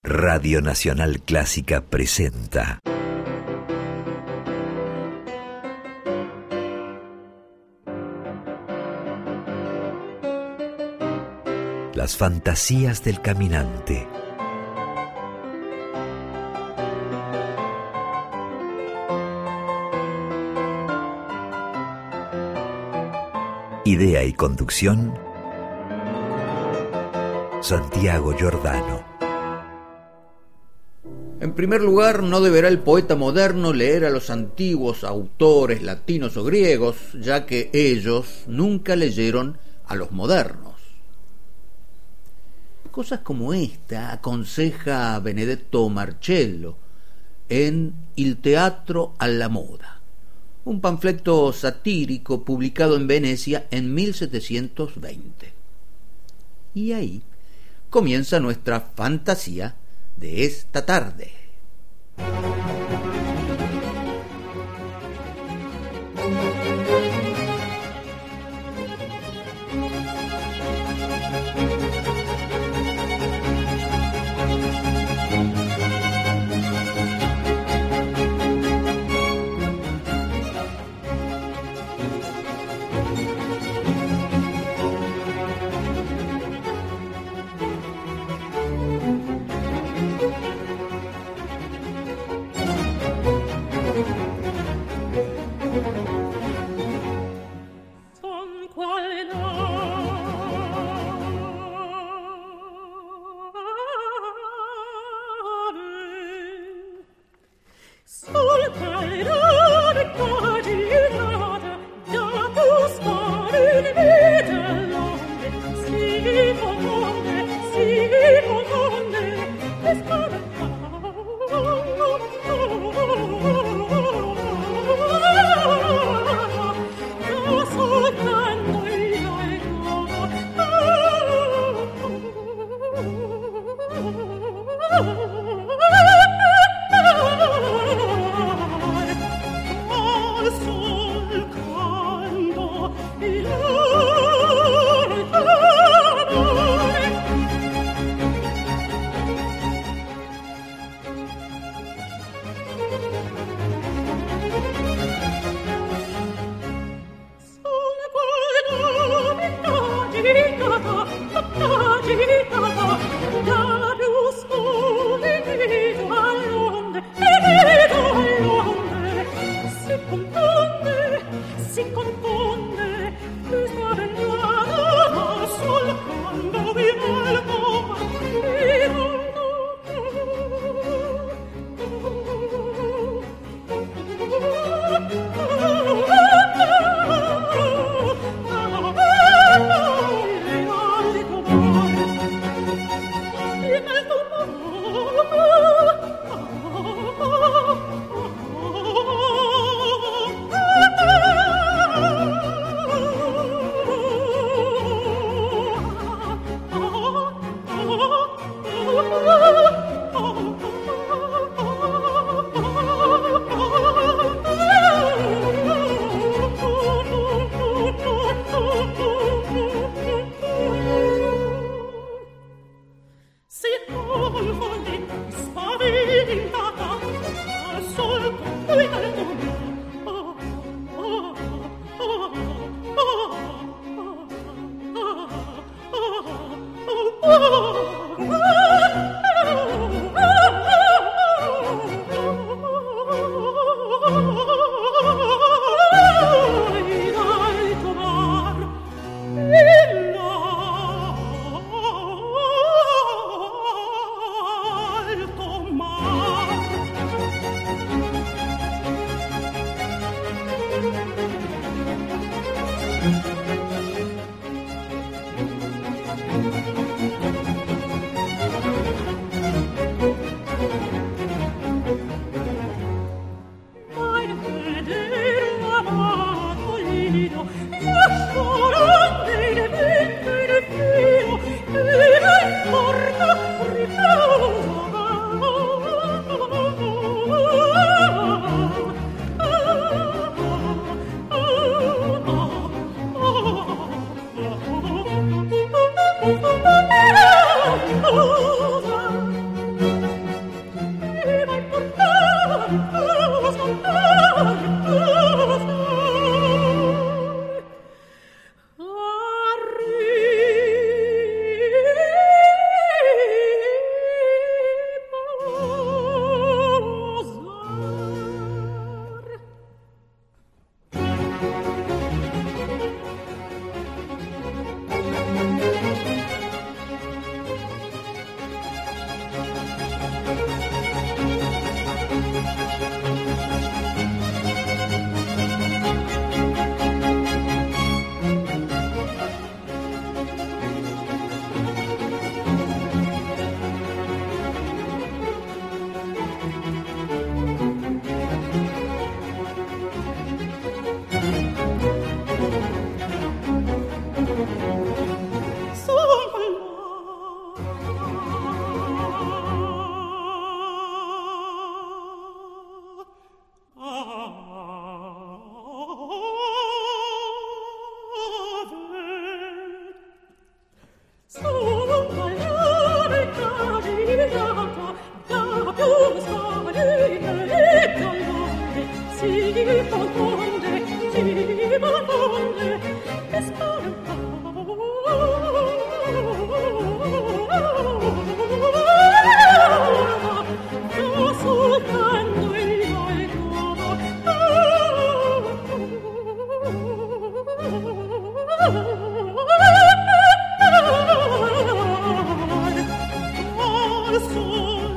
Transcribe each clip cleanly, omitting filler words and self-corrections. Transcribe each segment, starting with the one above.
Radio Nacional Clásica presenta Las fantasías del caminante. Idea y conducción, Santiago Giordano. En primer lugar, no deberá el poeta moderno leer a los antiguos autores latinos o griegos, ya que ellos nunca leyeron a los modernos. Cosas como esta aconseja Benedetto Marcello en Il teatro alla moda, un panfleto satírico publicado en Venecia en 1720. Y ahí comienza nuestra fantasía de esta tarde.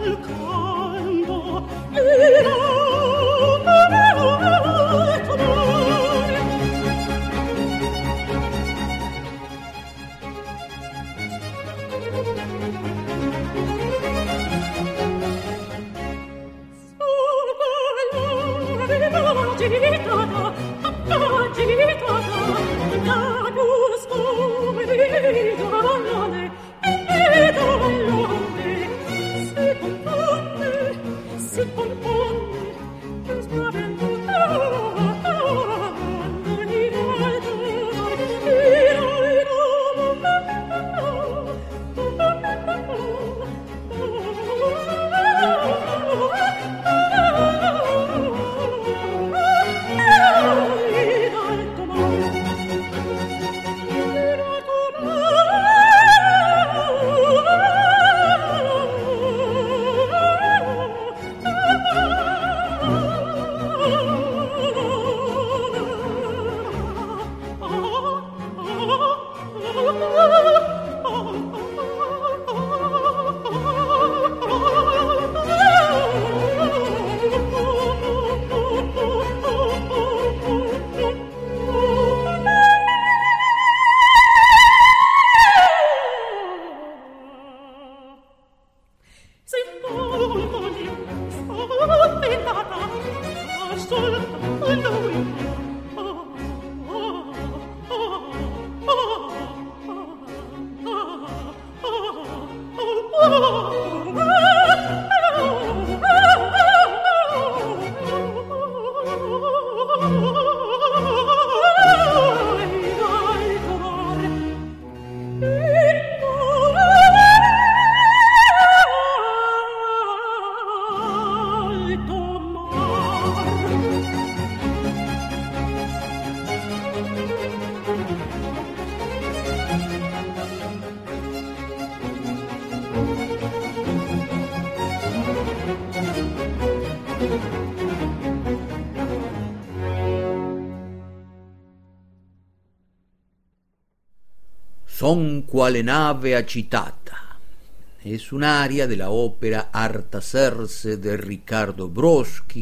Son quale nave agitata es un aria de la ópera Artaserse de Ricardo Brodsky.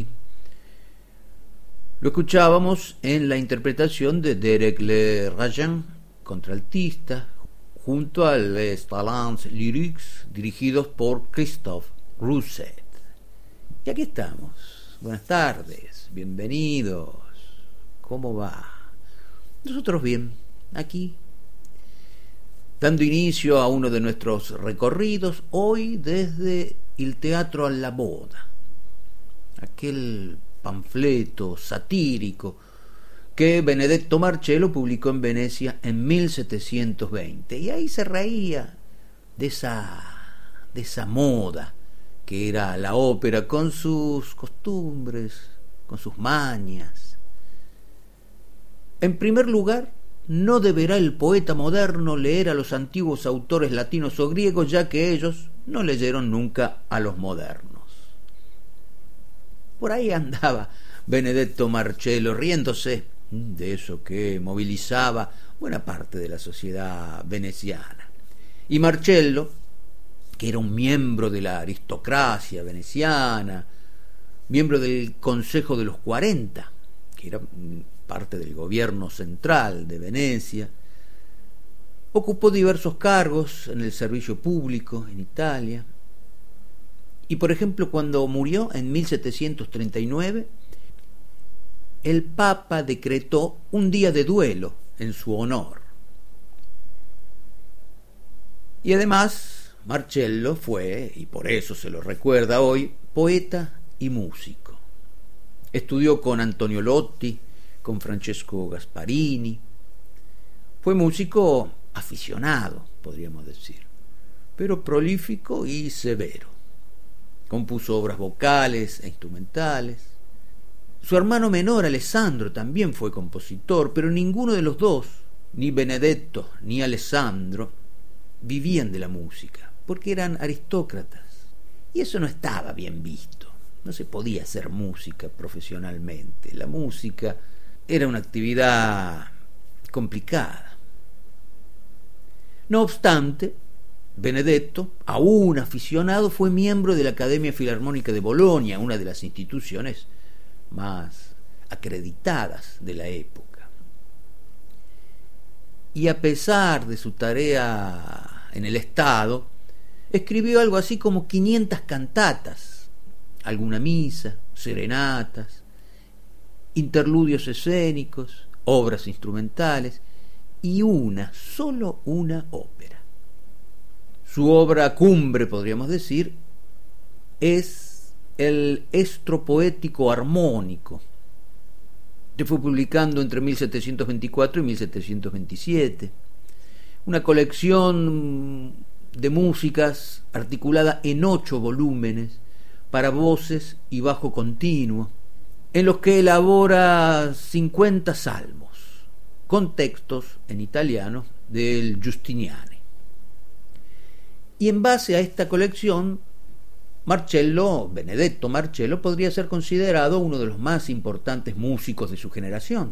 Lo escuchábamos en la interpretación de Derek Le Rajan, contraltista, junto a Les Talents Lyriques, dirigidos por Christophe Rousset. Y aquí estamos. Buenas tardes, bienvenidos. ¿Cómo va? Nosotros bien, aquí, dando inicio a uno de nuestros recorridos, hoy desde el Teatro alla Moda, aquel panfleto satírico que Benedetto Marcello publicó en Venecia en 1720, y ahí se reía de esa moda que era la ópera, con sus costumbres, con sus mañas. En primer lugar, no deberá el poeta moderno leer a los antiguos autores latinos o griegos, ya que ellos no leyeron nunca a los modernos. Por ahí andaba Benedetto Marcello riéndose de eso que movilizaba buena parte de la sociedad veneciana. Y Marcello, que era un miembro de la aristocracia veneciana, miembro del Consejo de los 40, que era parte del gobierno central de Venecia, ocupó diversos cargos en el servicio público en Italia, y por ejemplo cuando murió en 1739, el Papa decretó un día de duelo en su honor. Y además Marcello fue, y por eso se lo recuerda hoy, poeta y músico. Estudió con Antonio Lotti, con Francesco Gasparini. Fue músico aficionado, podríamos decir, pero prolífico y severo. Compuso obras vocales e instrumentales. Su hermano menor, Alessandro, también fue compositor, pero ninguno de los dos, ni Benedetto ni Alessandro, vivían de la música, porque eran aristócratas, y eso no estaba bien visto. No se podía hacer música profesionalmente. La música era una actividad complicada. No obstante, Benedetto, aún aficionado, fue miembro de la Academia Filarmónica de Bolonia, una de las instituciones más acreditadas de la época. Y a pesar de su tarea en el Estado, escribió algo así como 500 cantatas, alguna misa, serenatas, interludios escénicos, obras instrumentales y solo una ópera. Su obra cumbre, podríamos decir, es el Estro Poético Armónico, que fue publicando entre 1724 y 1727, una colección de músicas articulada en 8 volúmenes para voces y bajo continuo, en los que elabora 50 salmos, con textos en italiano del Giustiniani. Y en base a esta colección, Benedetto Marcello, podría ser considerado uno de los más importantes músicos de su generación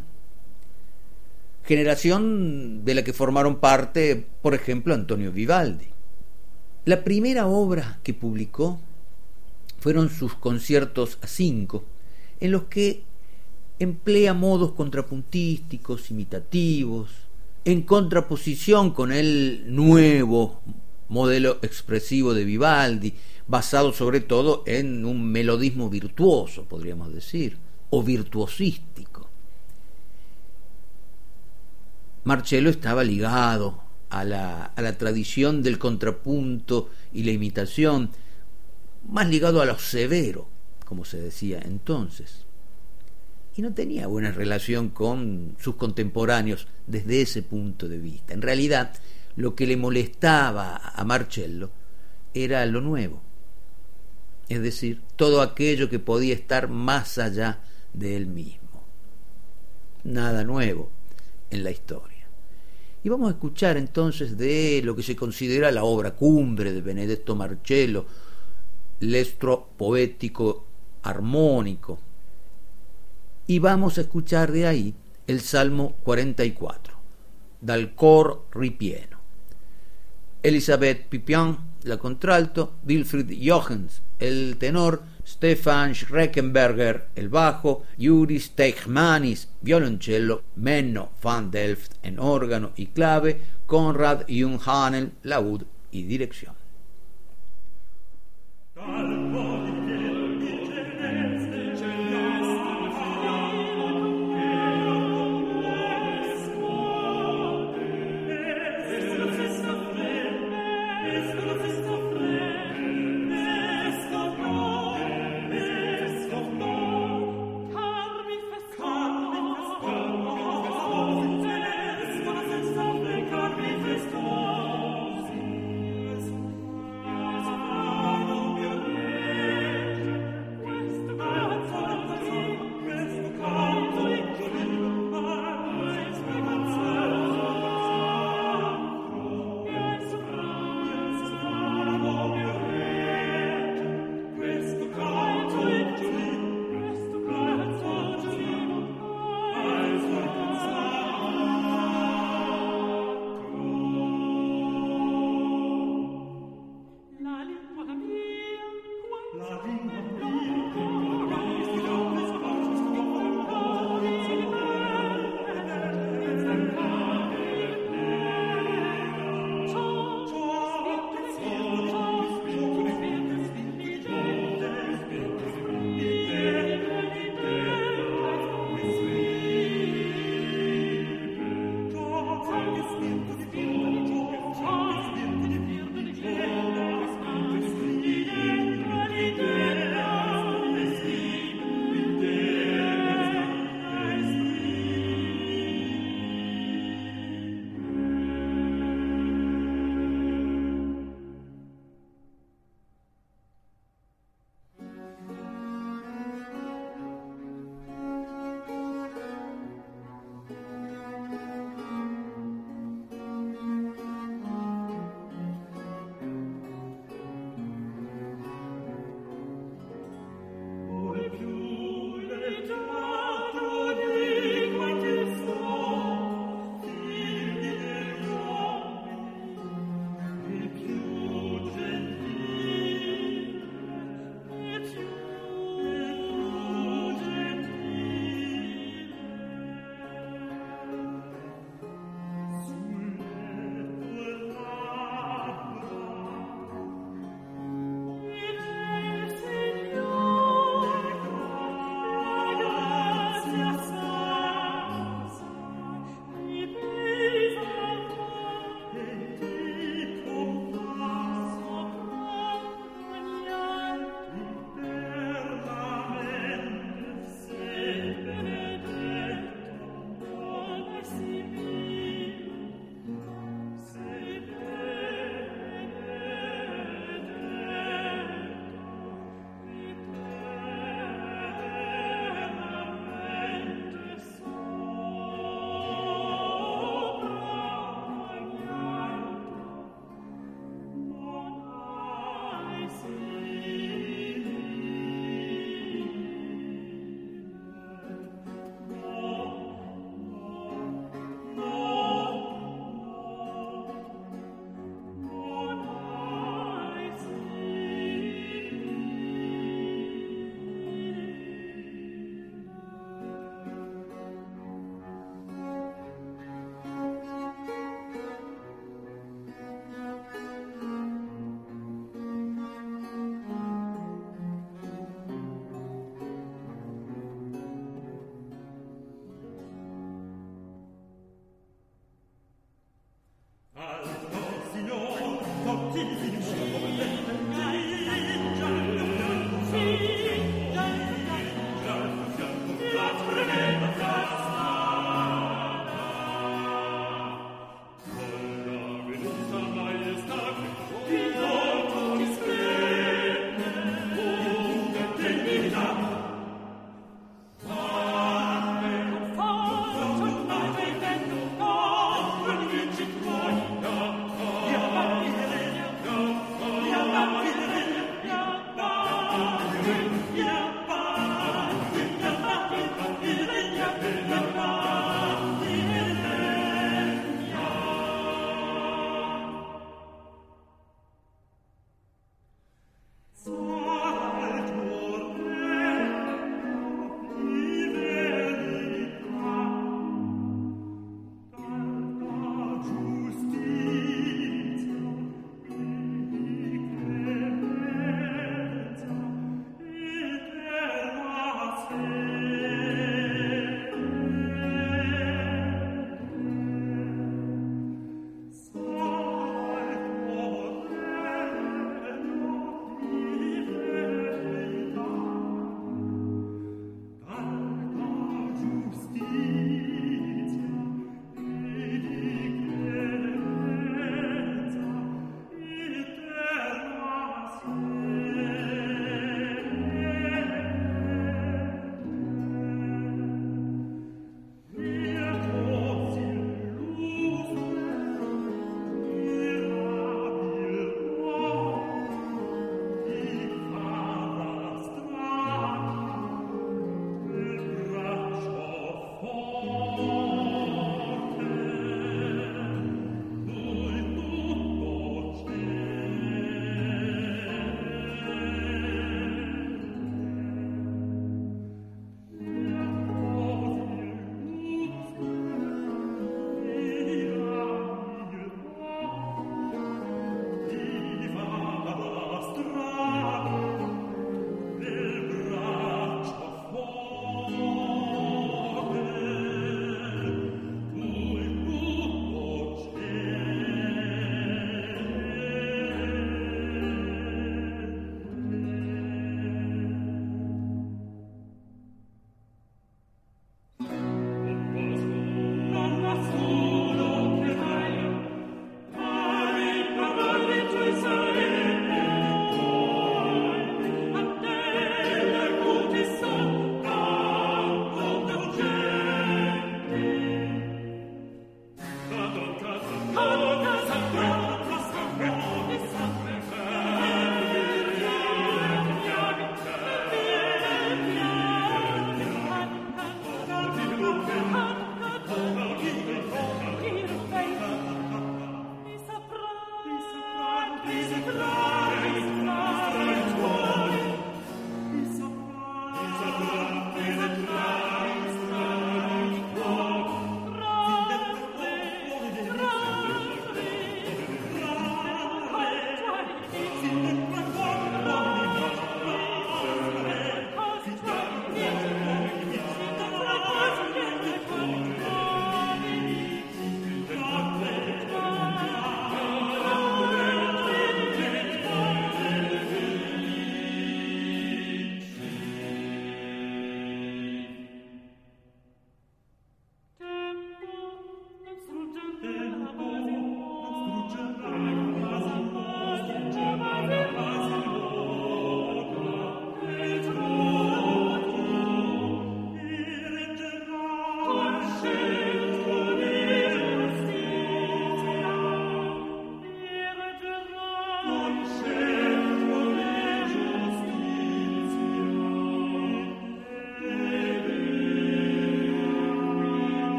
de la que formaron parte, por ejemplo, Antonio Vivaldi. La primera obra que publicó fueron sus conciertos a 5, en los que emplea modos contrapuntísticos, imitativos, en contraposición con el nuevo modelo expresivo de Vivaldi, basado sobre todo en un melodismo virtuoso, podríamos decir, o virtuosístico. Marcello estaba ligado a la tradición del contrapunto y la imitación, más ligado a lo severo, como se decía entonces, y no tenía buena relación con sus contemporáneos desde ese punto de vista. En realidad, lo que le molestaba a Marcello era lo nuevo, es decir, todo aquello que podía estar más allá de él mismo. Nada nuevo en la historia. Y vamos a escuchar entonces de lo que se considera la obra cumbre de Benedetto Marcello, l'Estro Poético Armónico. Y vamos a escuchar de ahí el Salmo 44, Dal cor ripieno. Elisabeth Pipien, la contralto, Wilfried Jochens, el tenor, Stefan Schreckenberger, el bajo, Yuri Steichmanis, violoncello, Menno van Delft en órgano y clave, Konrad Junghanel, laúd y dirección.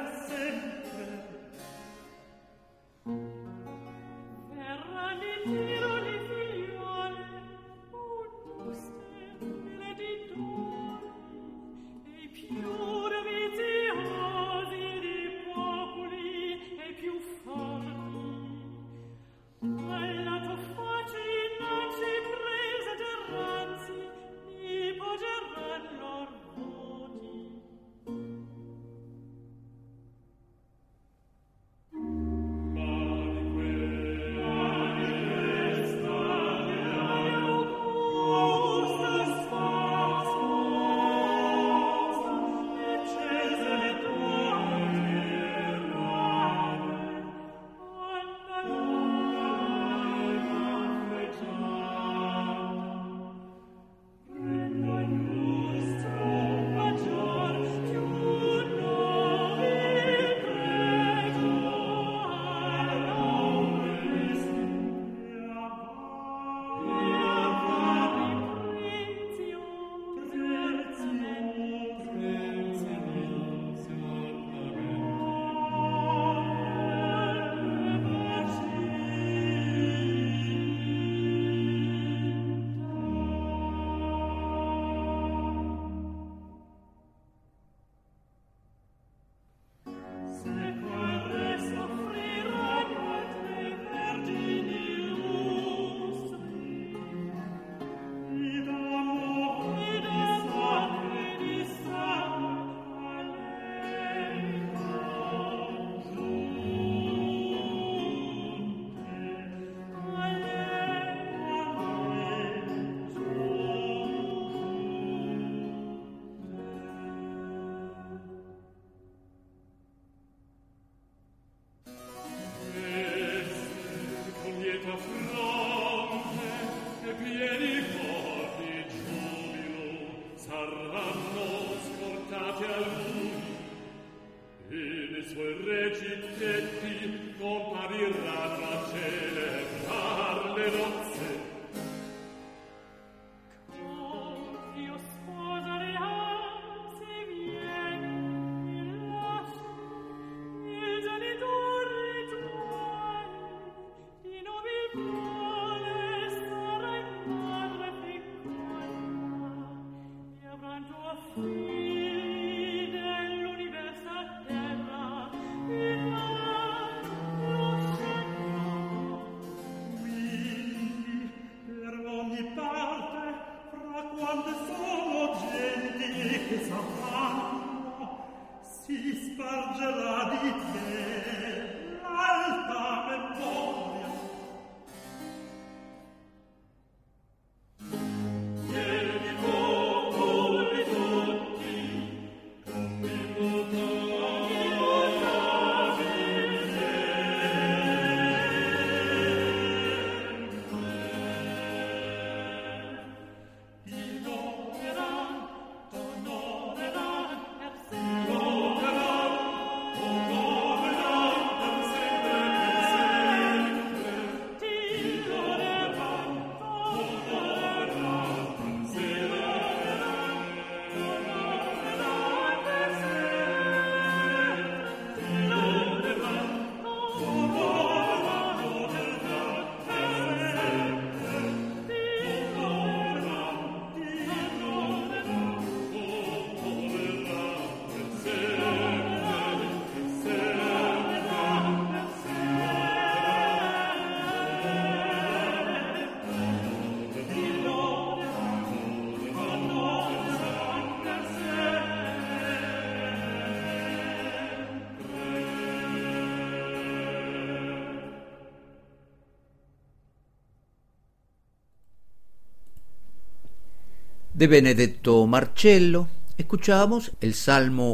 De Benedetto Marcello, escuchamos el Salmo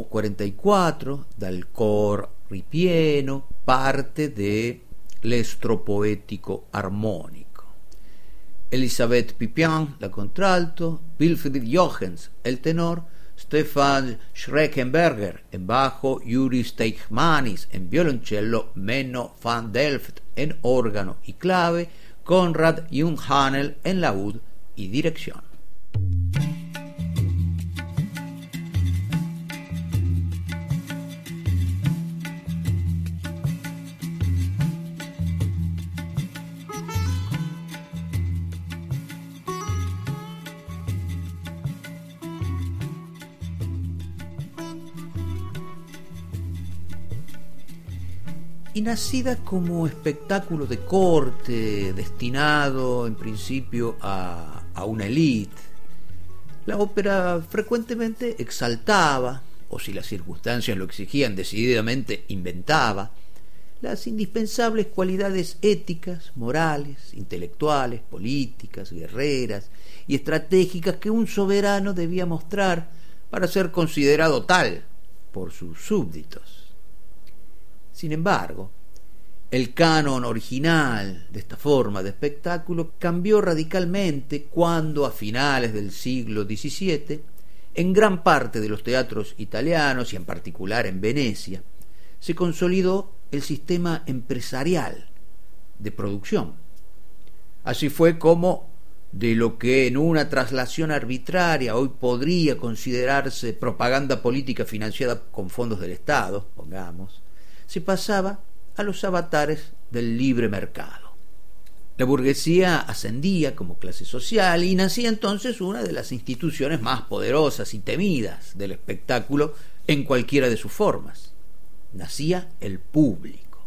44 del cor ripieno, parte de l'estro poetico armónico. Elisabeth Pipin, la contralto, Wilfried Jochens, el tenor, Stefan Schreckenberger en bajo, Yuri Steichmanis en violoncello, Menno van Delft en órgano y clave, Konrad Junghanel en laúd y dirección. y nacida como espectáculo de corte destinado en principio a una élite. La ópera frecuentemente exaltaba, o si las circunstancias lo exigían decididamente inventaba, las indispensables cualidades éticas, morales, intelectuales, políticas, guerreras y estratégicas que un soberano debía mostrar para ser considerado tal por sus súbditos. Sin embargo, el canon original de esta forma de espectáculo cambió radicalmente cuando, a finales del siglo XVII, en gran parte de los teatros italianos y en particular en Venecia, se consolidó el sistema empresarial de producción. Así fue como, de lo que en una traslación arbitraria hoy podría considerarse propaganda política financiada con fondos del Estado, pongamos, se pasaba a los avatares del libre mercado. La burguesía ascendía como clase social y nacía entonces una de las instituciones más poderosas y temidas del espectáculo en cualquiera de sus formas. Nacía el público,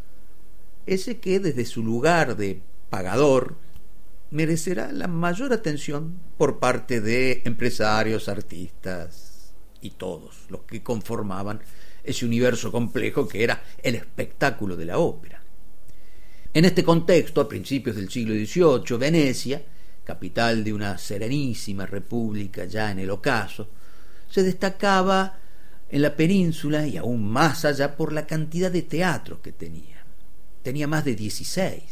ese que desde su lugar de pagador merecerá la mayor atención por parte de empresarios, artistas y todos los que conformaban ese universo complejo que era el espectáculo de la ópera. En este contexto, a principios del siglo XVIII, Venecia, capital de una serenísima república ya en el ocaso, se destacaba en la península y aún más allá por la cantidad de teatros que tenía. Tenía más de 16.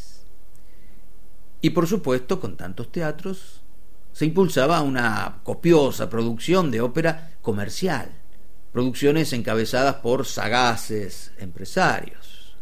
Y por supuesto, con tantos teatros, se impulsaba una copiosa producción de ópera comercial, producciones encabezadas por sagaces empresarios.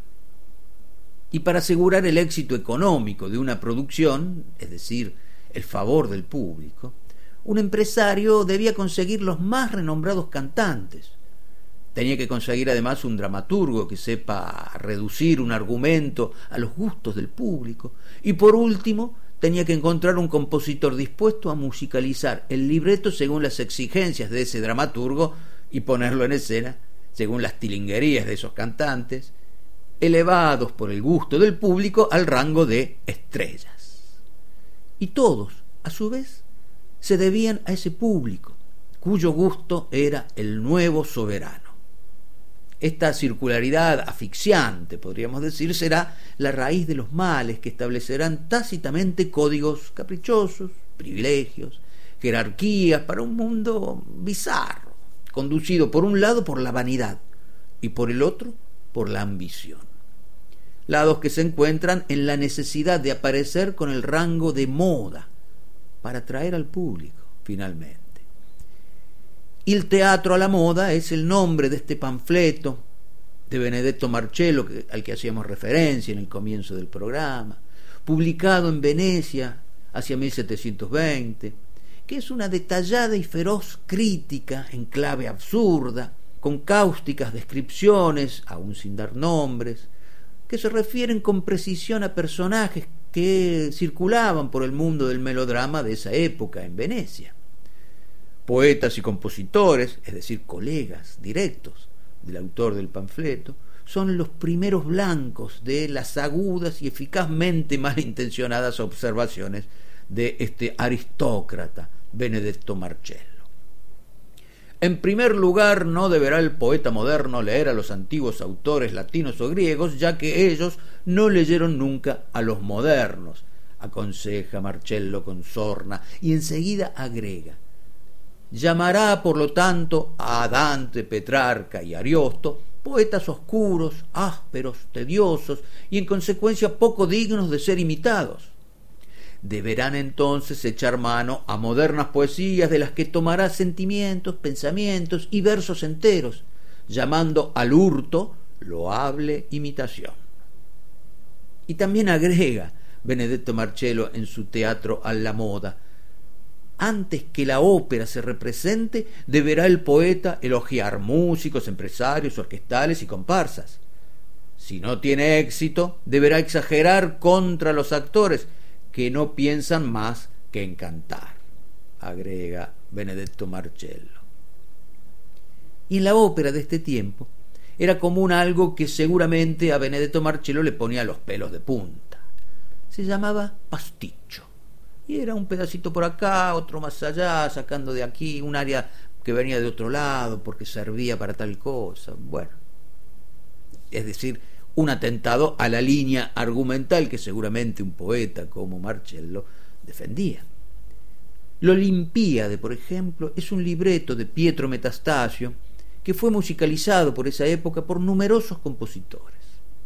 Y para asegurar el éxito económico de una producción, es decir, el favor del público, un empresario debía conseguir los más renombrados cantantes. Tenía que conseguir además un dramaturgo que sepa reducir un argumento a los gustos del público. Y por último, tenía que encontrar un compositor dispuesto a musicalizar el libreto según las exigencias de ese dramaturgo y ponerlo en escena según las tilinguerías de esos cantantes, elevados por el gusto del público al rango de estrellas. Y todos, a su vez, se debían a ese público, cuyo gusto era el nuevo soberano. Esta circularidad asfixiante, podríamos decir, será la raíz de los males que establecerán tácitamente códigos caprichosos, privilegios, jerarquías para un mundo bizarro, conducido por un lado por la vanidad y por el otro por la ambición. Lados que se encuentran en la necesidad de aparecer con el rango de moda para atraer al público, finalmente. Il teatro alla moda es el nombre de este panfleto de Benedetto Marcello, al que hacíamos referencia en el comienzo del programa, publicado en Venecia hacia 1720, que es una detallada y feroz crítica en clave absurda, con cáusticas descripciones, aún sin dar nombres, que se refieren con precisión a personajes que circulaban por el mundo del melodrama de esa época en Venecia. Poetas y compositores, es decir, colegas directos del autor del panfleto, son los primeros blancos de las agudas y eficazmente malintencionadas observaciones de este aristócrata Benedetto Marcello. En primer lugar, no deberá el poeta moderno leer a los antiguos autores latinos o griegos, ya que ellos no leyeron nunca a los modernos, aconseja Marcello con sorna, y enseguida agrega: llamará, por lo tanto, a Dante, Petrarca y Ariosto poetas oscuros, ásperos, tediosos y en consecuencia poco dignos de ser imitados. Deberán entonces echar mano a modernas poesías de las que tomará sentimientos, pensamientos y versos enteros, llamando al hurto loable imitación. Y también agrega Benedetto Marcello en su teatro alla moda: antes que la ópera se represente, deberá el poeta elogiar músicos, empresarios, orquestales y comparsas. Si no tiene éxito, deberá exagerar contra los actores, que no piensan más que en cantar, agrega Benedetto Marcello. Y en la ópera de este tiempo, era común algo que seguramente a Benedetto Marcello le ponía los pelos de punta. Se llamaba pasticcio. Y era un pedacito por acá, otro más allá, sacando de aquí, un área que venía de otro lado porque servía para tal cosa. Bueno, es decir, un atentado a la línea argumental que seguramente un poeta como Marcello defendía. L'Olimpiade, por ejemplo, es un libreto de Pietro Metastasio que fue musicalizado por esa época por numerosos compositores.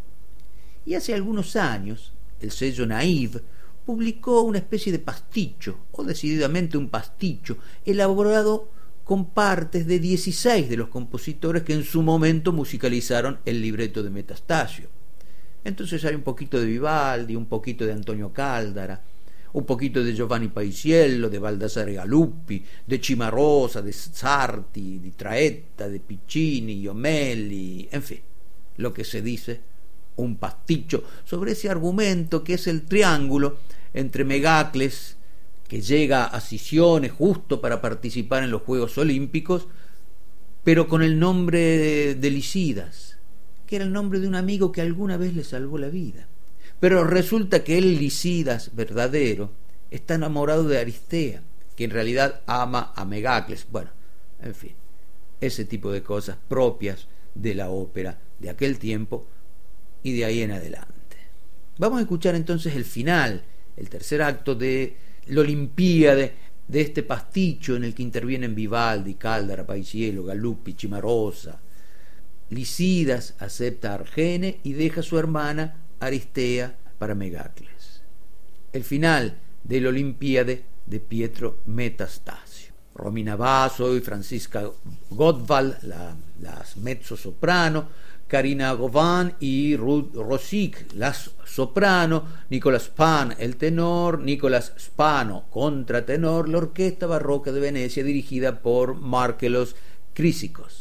Y hace algunos años, el sello Naive publicó una especie de pasticcio, o decididamente un pasticcio, elaborado con partes de 16 de los compositores que en su momento musicalizaron el libreto de Metastasio. Entonces hay un poquito de Vivaldi, un poquito de Antonio Caldara, un poquito de Giovanni Paisiello, de Baldassare Galuppi, de Cimarosa, de Sarti, di Traetta, de Piccini, Iomelli, en fin, lo que se dice, un pasticcio sobre ese argumento que es el triángulo entre Megacles, que llega a Siciones justo para participar en los Juegos Olímpicos, pero con el nombre de Licidas, que era el nombre de un amigo que alguna vez le salvó la vida. Pero resulta que el Licidas verdadero está enamorado de Aristea, que en realidad ama a Megacles. Bueno, en fin, ese tipo de cosas propias de la ópera de aquel tiempo y de ahí en adelante. Vamos a escuchar entonces el final, el tercer acto de l'Olimpiade, de este pasticcio en el que intervienen Vivaldi, Caldara, Paisiello, Galuppi, Cimarosa. Licidas acepta a Argene y deja a su hermana Aristea para Megacles. El final de l'Olimpiade de Pietro Metastasio. Romina Basso y Franziska Gottwald, las mezzo-soprano, Karina Govan y Ruth Rosik, las soprano, Nicolas Pan, el tenor, Nicolas Spano, contratenor, la Orquesta Barroca de Venecia dirigida por Markelos Chrysikos.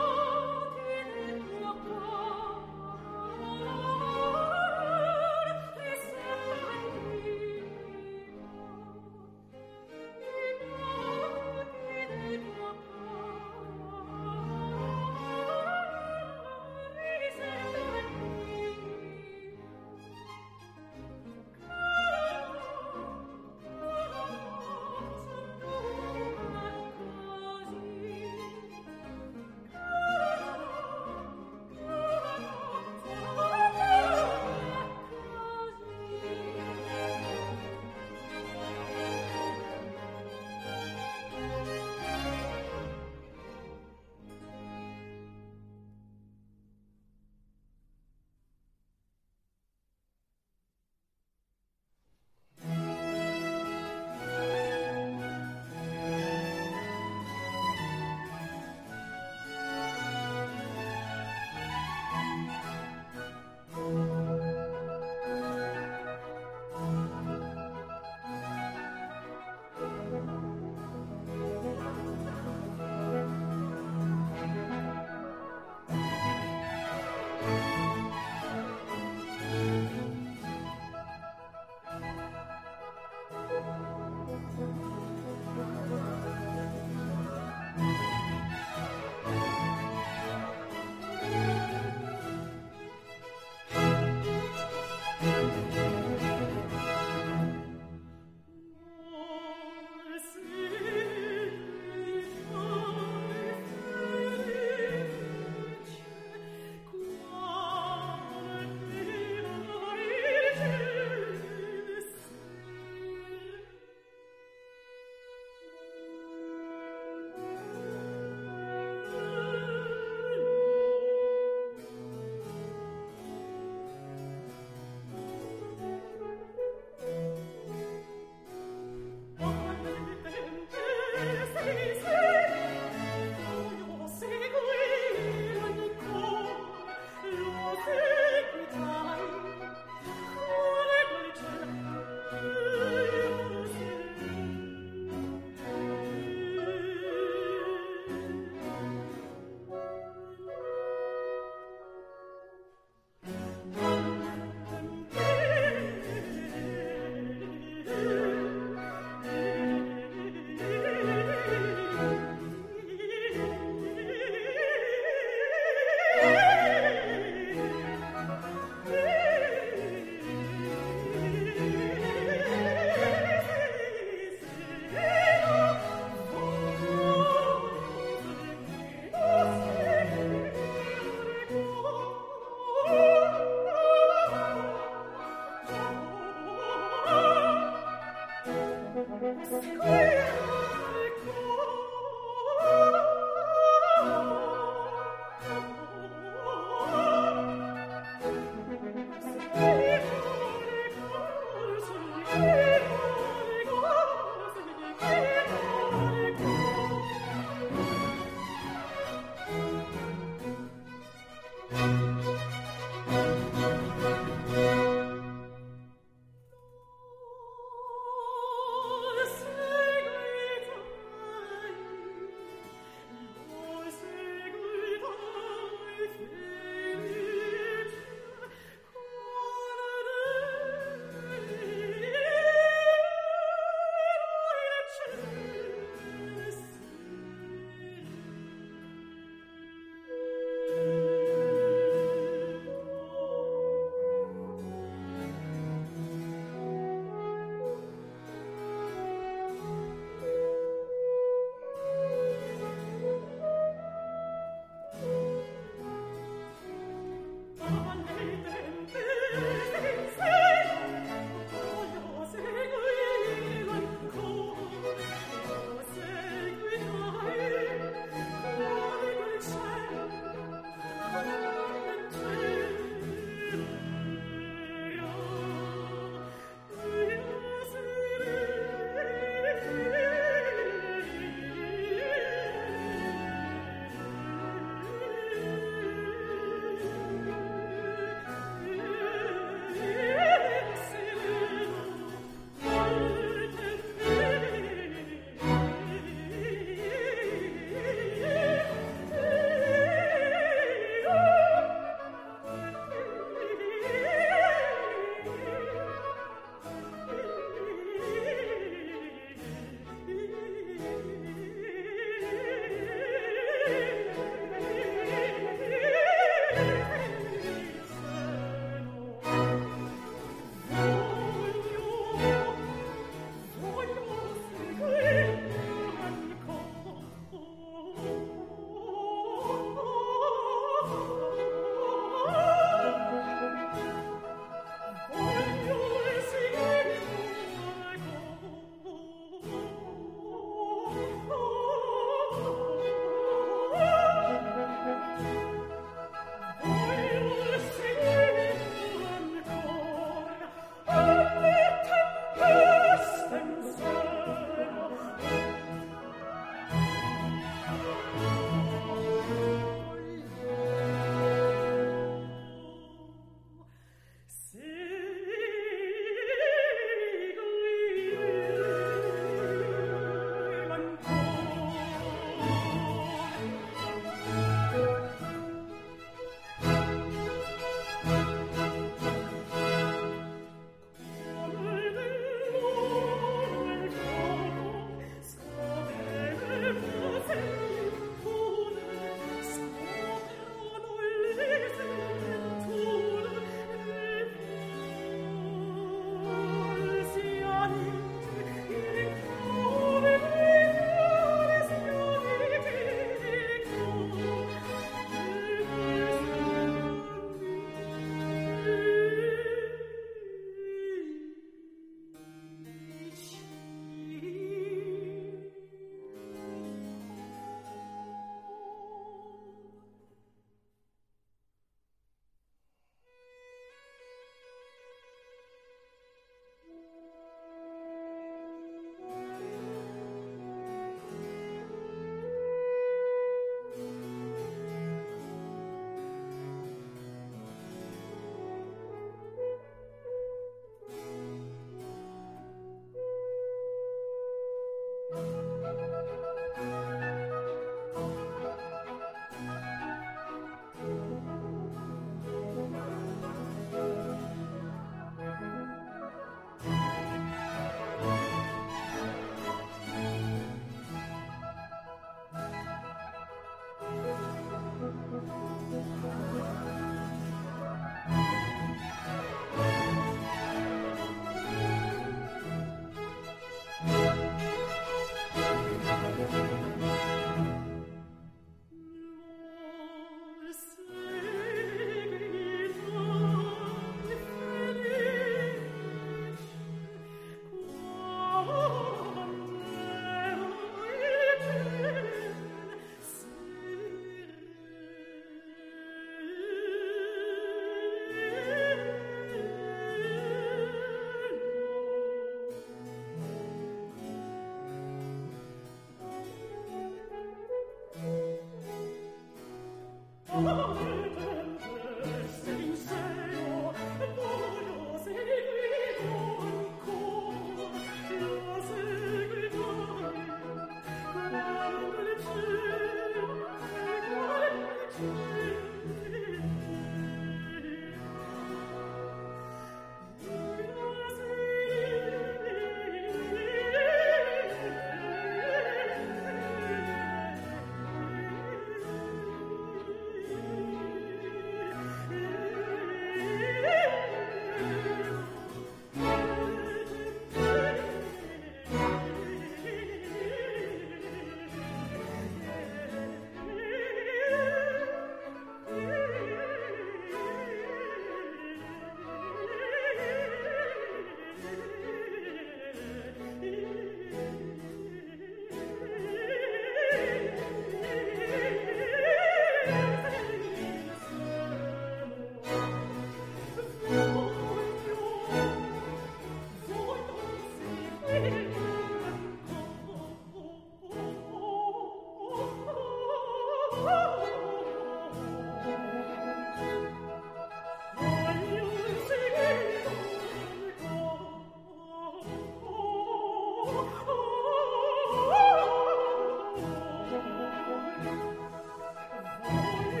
Oh,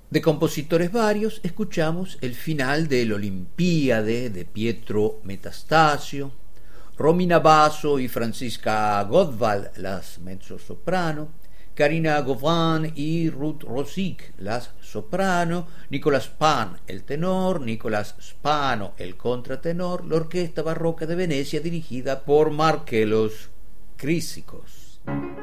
De compositores varios escuchamos el final del Olimpiade de Pietro Metastasio, Romina Basso y Franziska Gottwald, las mezzosoprano, Karina Gauvin y Ruth Rosig, las soprano, Nicolas Pan, el tenor, Nicolas Spano, el contratenor, la Orquesta Barroca de Venecia dirigida por Markellos Chrysikos.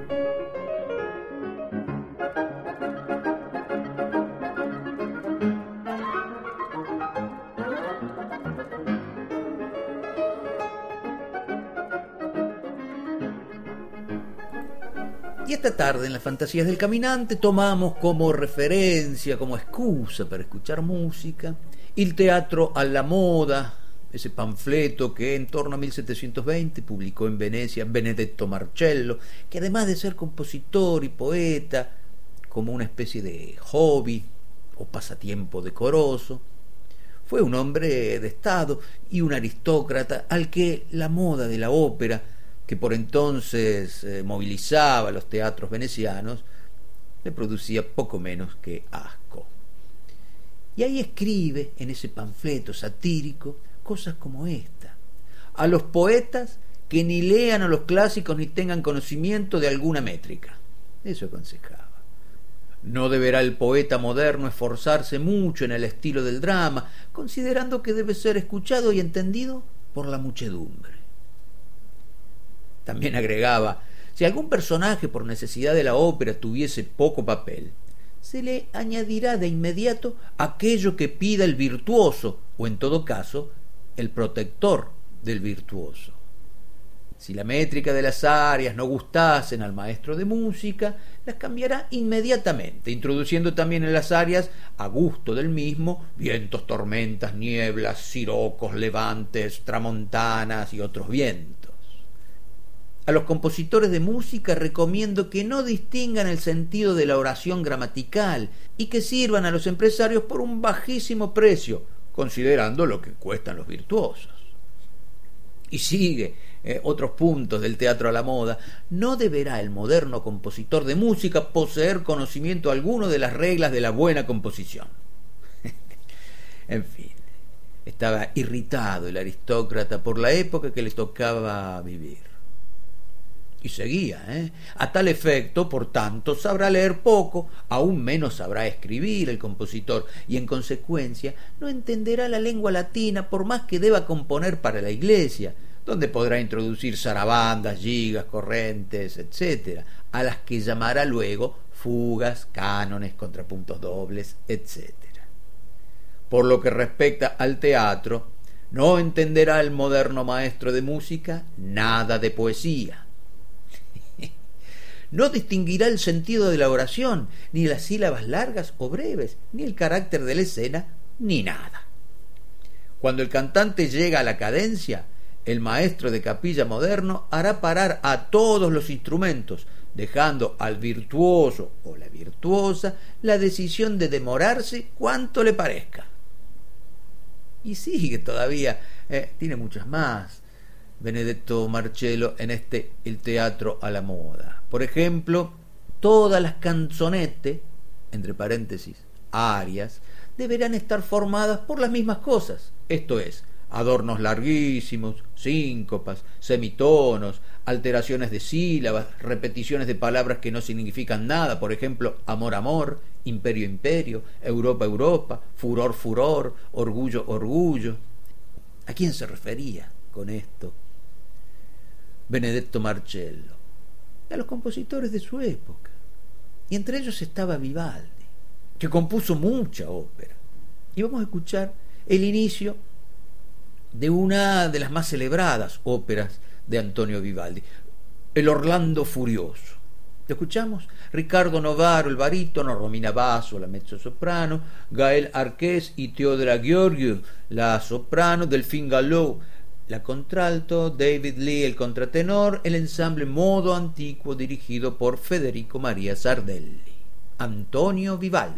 Y esta tarde en las Fantasías del Caminante tomamos como referencia, como excusa para escuchar música, Il teatro alla moda, ese panfleto que en torno a 1720 publicó en Venecia Benedetto Marcello, que además de ser compositor y poeta, como una especie de hobby o pasatiempo decoroso, fue un hombre de Estado y un aristócrata al que la moda de la ópera, que por entonces movilizaba los teatros venecianos, le producía poco menos que asco. Y ahí escribe, en ese panfleto satírico, cosas como esta: a los poetas que ni lean a los clásicos ni tengan conocimiento de alguna métrica. Eso aconsejaba. No deberá el poeta moderno esforzarse mucho en el estilo del drama, considerando que debe ser escuchado y entendido por la muchedumbre. También agregaba: si algún personaje por necesidad de la ópera tuviese poco papel, se le añadirá de inmediato aquello que pida el virtuoso, o en todo caso, el protector del virtuoso. Si la métrica de las arias no gustasen al maestro de música, las cambiará inmediatamente, introduciendo también en las arias, a gusto del mismo, vientos, tormentas, nieblas, sirocos, levantes, tramontanas y otros vientos. A los compositores de música recomiendo que no distingan el sentido de la oración gramatical y que sirvan a los empresarios por un bajísimo precio, considerando lo que cuestan los virtuosos. Y sigue otros puntos del teatro a la moda. No deberá el moderno compositor de música poseer conocimiento alguno de las reglas de la buena composición. En fin, estaba irritado el aristócrata por la época que le tocaba vivir. Y seguía, a tal efecto, por tanto, sabrá leer poco, aún menos sabrá escribir el compositor, y en consecuencia no entenderá la lengua latina por más que deba componer para la iglesia, donde podrá introducir zarabandas, gigas, correntes, etc., a las que llamará luego fugas, cánones, contrapuntos dobles, etc. Por lo que respecta al teatro, no entenderá el moderno maestro de música nada de poesía. No distinguirá el sentido de la oración, ni las sílabas largas o breves, ni el carácter de la escena, ni nada. Cuando el cantante llega a la cadencia, el maestro de capilla moderno hará parar a todos los instrumentos, dejando al virtuoso o la virtuosa la decisión de demorarse cuanto le parezca. Y sigue todavía, tiene muchas más, Benedetto Marcello en El teatro a la moda. Por ejemplo, todas las canzonette, entre paréntesis, arias, deberán estar formadas por las mismas cosas, esto es, adornos larguísimos, síncopas, semitonos, alteraciones de sílabas, repeticiones de palabras que no significan nada, por ejemplo, amor, amor, imperio, imperio, Europa, Europa, furor, furor, orgullo, orgullo. ¿A quién se refería con esto Benedetto Marcello? A los compositores de su época, y entre ellos estaba Vivaldi, que compuso mucha ópera. Y vamos a escuchar el inicio de una de las más celebradas óperas de Antonio Vivaldi, El Orlando Furioso. ¿Lo escuchamos? Ricardo Novaro, el barítono, Romina Basso, la mezzosoprano, Gael Arqués y Teodora Gheorghiu, la soprano, Delphine Gallot, la contralto, David Lee, el contratenor, el ensamble Modo Antiquo dirigido por Federico María Sardelli. Antonio Vivaldi.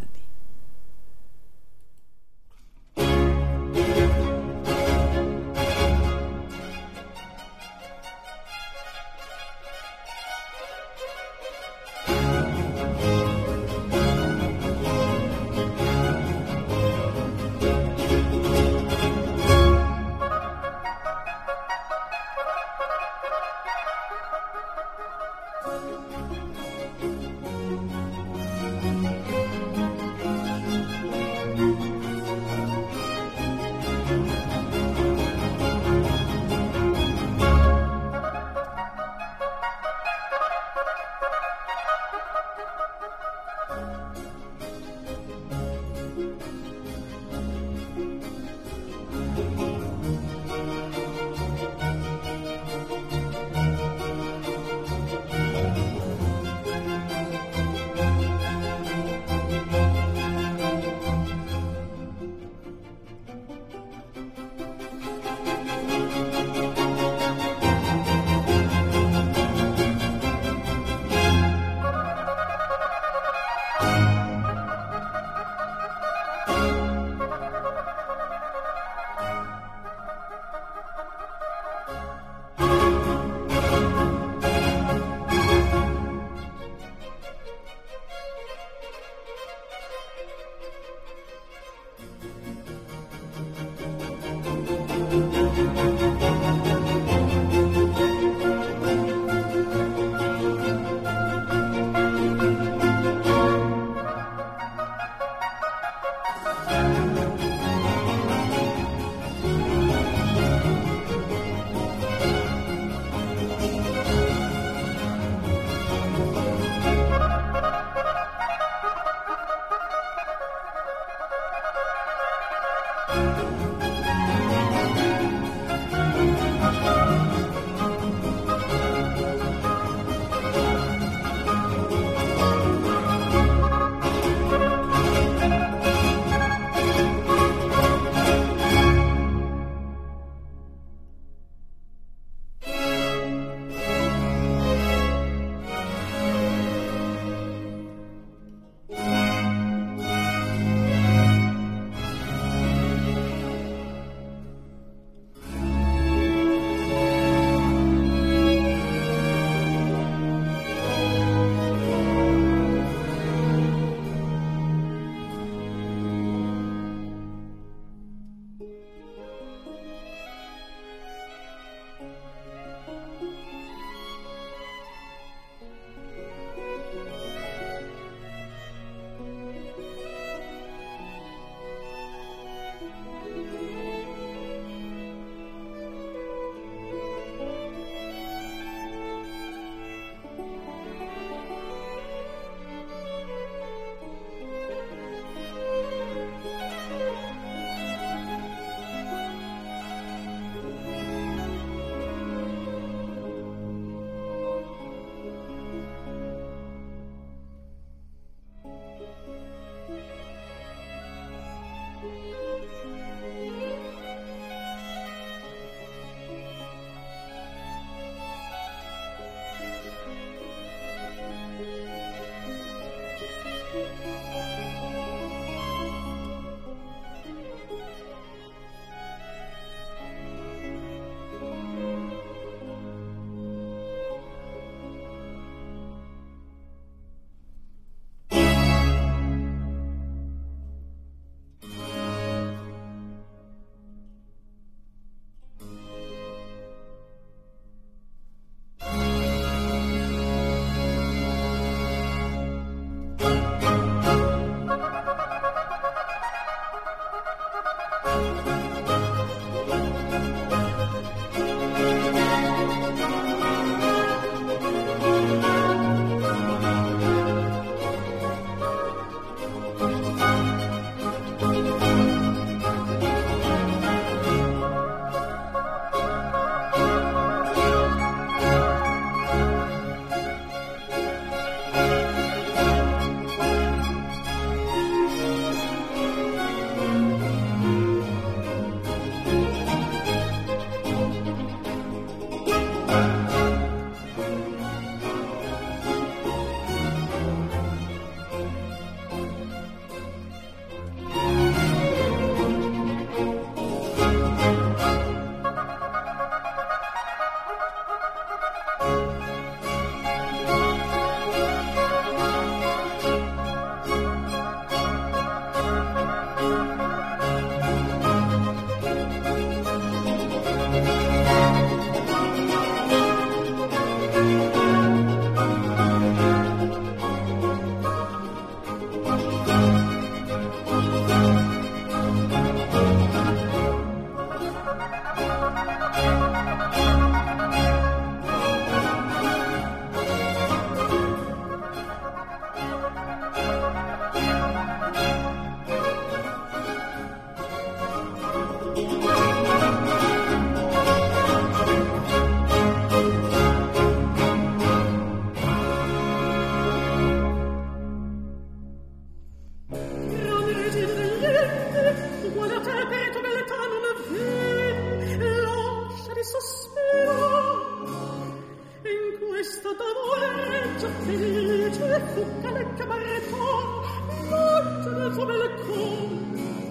le fucca le cabaretton, l'orto del suo bel cor.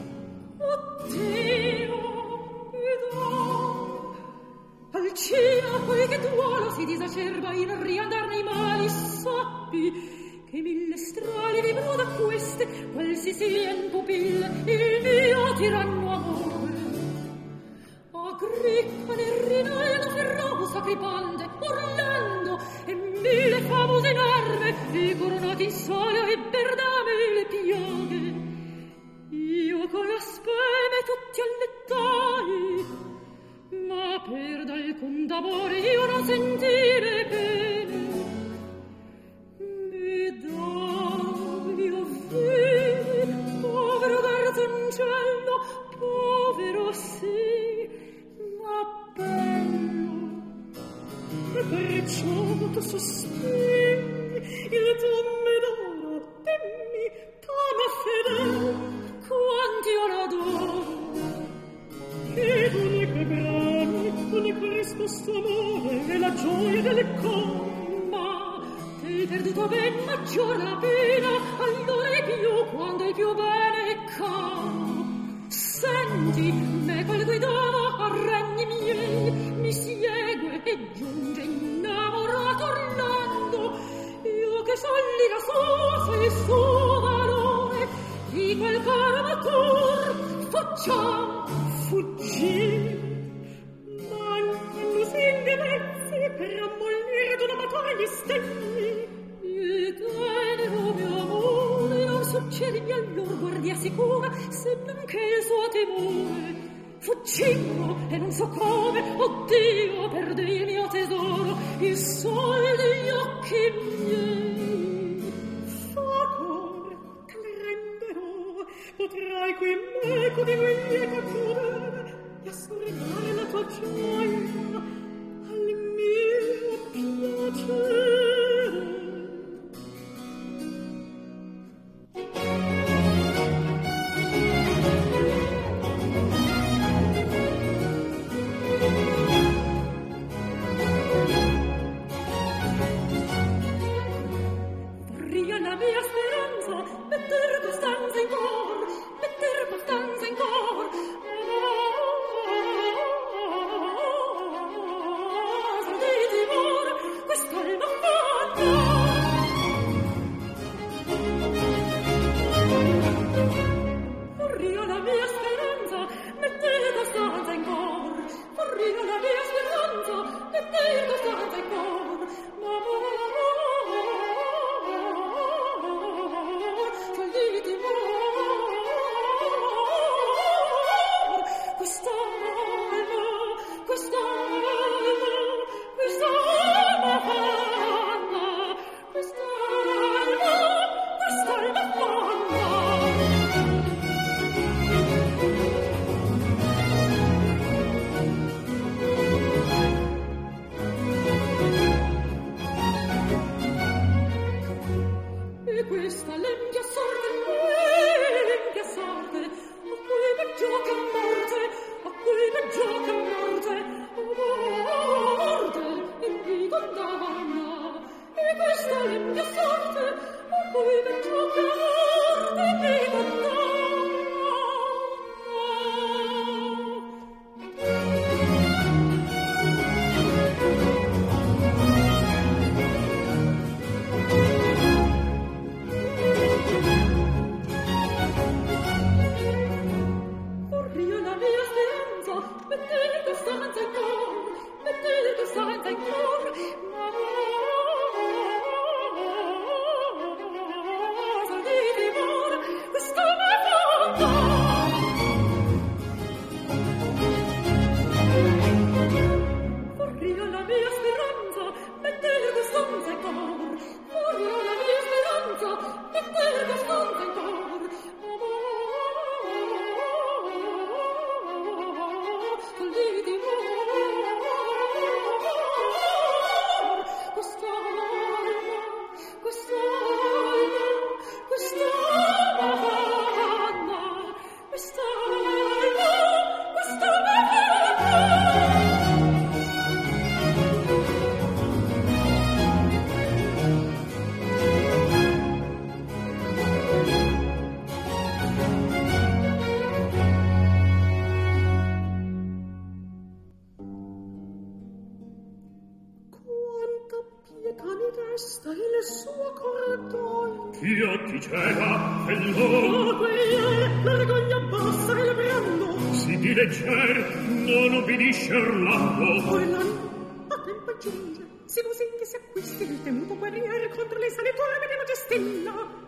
Oddio, Dio, Alcina, poiché tuono si disacerba in riandar nei mali, sappi che mille strali vivrò da queste, qual si sia in pupille il mio tiranno amore. Agrippa, Nerrinello, Ferrao, Sacripante, Orlando e mille famose in arme, e coronati in soia e per dame le piaghe. Io con la speme tutti allettai, ma per d'alcun d'amore io non sentire pene. Mi dà, io vidi, povero garzoncello, povero sì, ma bello. E perciò tu sospiri il tuo medoro, dimmi, t'ama fedele, quanti io l'adoro. Ed unico brani, unico risposto amore, e la gioia del cor, ma t'hai perduto ben maggior la pena, allora è più quando è più bene e caro. Senti, me quel guidava a regni miei, mi segue e giunge innamorato Orlando. Io che son lì la sua, sei il suo valore, di quel caro matur facciam fuggire. Ma non si indevezzi per ammollire d'una battaglia stegni. Il tenero mio amore non succede allor guardia sicura, se non che il suo timore. Fuggimmo e non so come, oddio, perdei il mio tesoro, il sole degli occhi miei. Facor, te le renderò, potrai qui meco di lieta crudele e assorrare la tua gioia al mio piacere. La mia speranza, metter Costanza in cor, metter Costanza in cor. cani desta il suo cordoglio. Io ti cera, fello. Oh, guerriere, la vergogna bassa il brando. Si di legger, non obbedisce Orlando. Orlando, a tempo aggiunge, si così che si acquisti il tempo guerriere contro le sane torme della Gestina.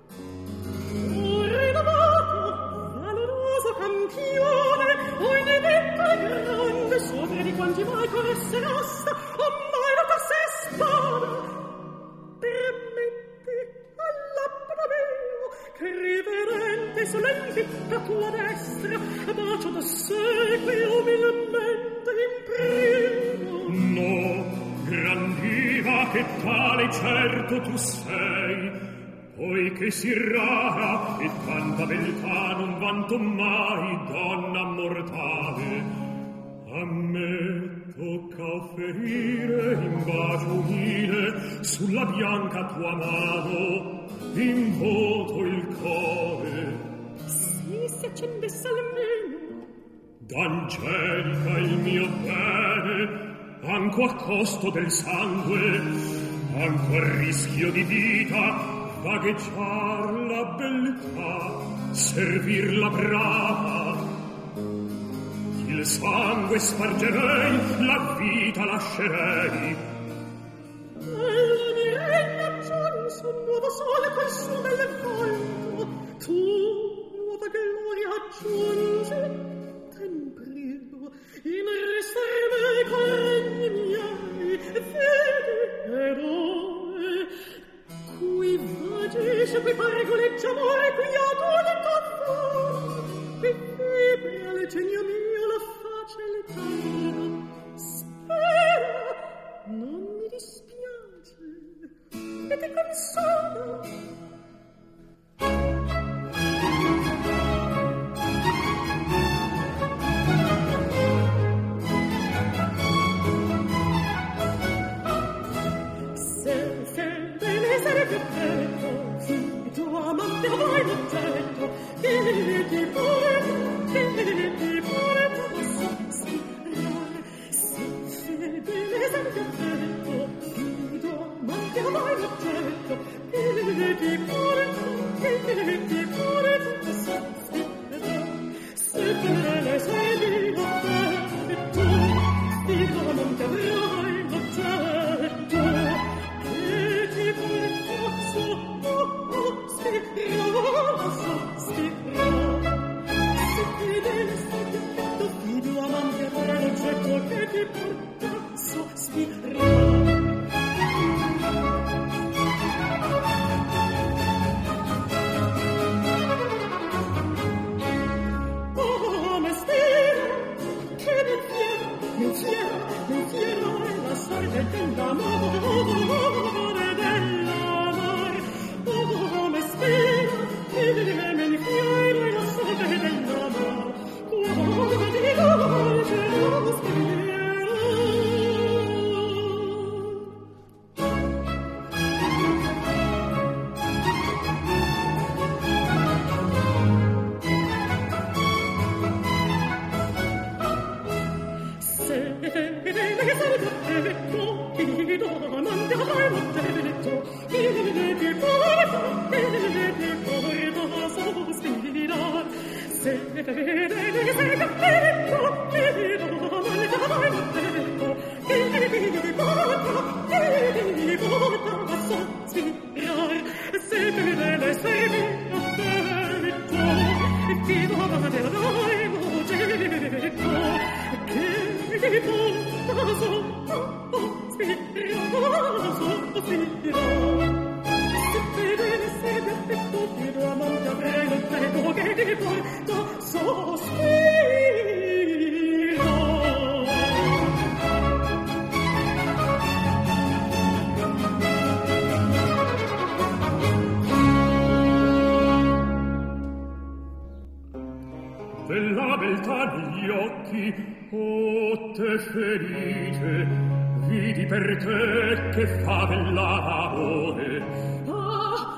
Rinnovato, valoroso campione, ogni detta grande, sopra di quanti mai corresse l'asta, o mai la tasse spada. Permetti alla braveo che riverente solenti da tua destra, bacio da segui umilmente in primo. No, gran diva che tale certo tu sei, poiché si rara e tanta beltà non vanto mai, donna mortale. A me tocca offerire in bacio umile sulla bianca tua mano in voto il core. Sì, si accendesse almeno d'Angelica il mio bene, anco a costo del sangue, anco a rischio di vita, vagheggiar la beltà, servir la brava. Il sangue spargerei, la vita lascerei. mi regna giunse un nuovo sole col suo bel volto. Tu, nuova gloria aggiungi, temprilo, in restar me con regni miei, vedi, eroe, cui vagisce, qui pargoleggia amore, qui adulto fu, qui vibre alle genio mio la facilità. Spera, non mi dispiace, e ti consola. Amante a voi l'oggetto, che ti porta a sospirare, se fedele esempio affetto, fido amante a voi l'oggetto, che ti porta a sospirare, se fedele sei di affetto, fido amante avrai l'oggetto, che ti porta a sospirare. Della beltà negli occhi, o te ferite, vidi per te che fa bell'amore. Ah,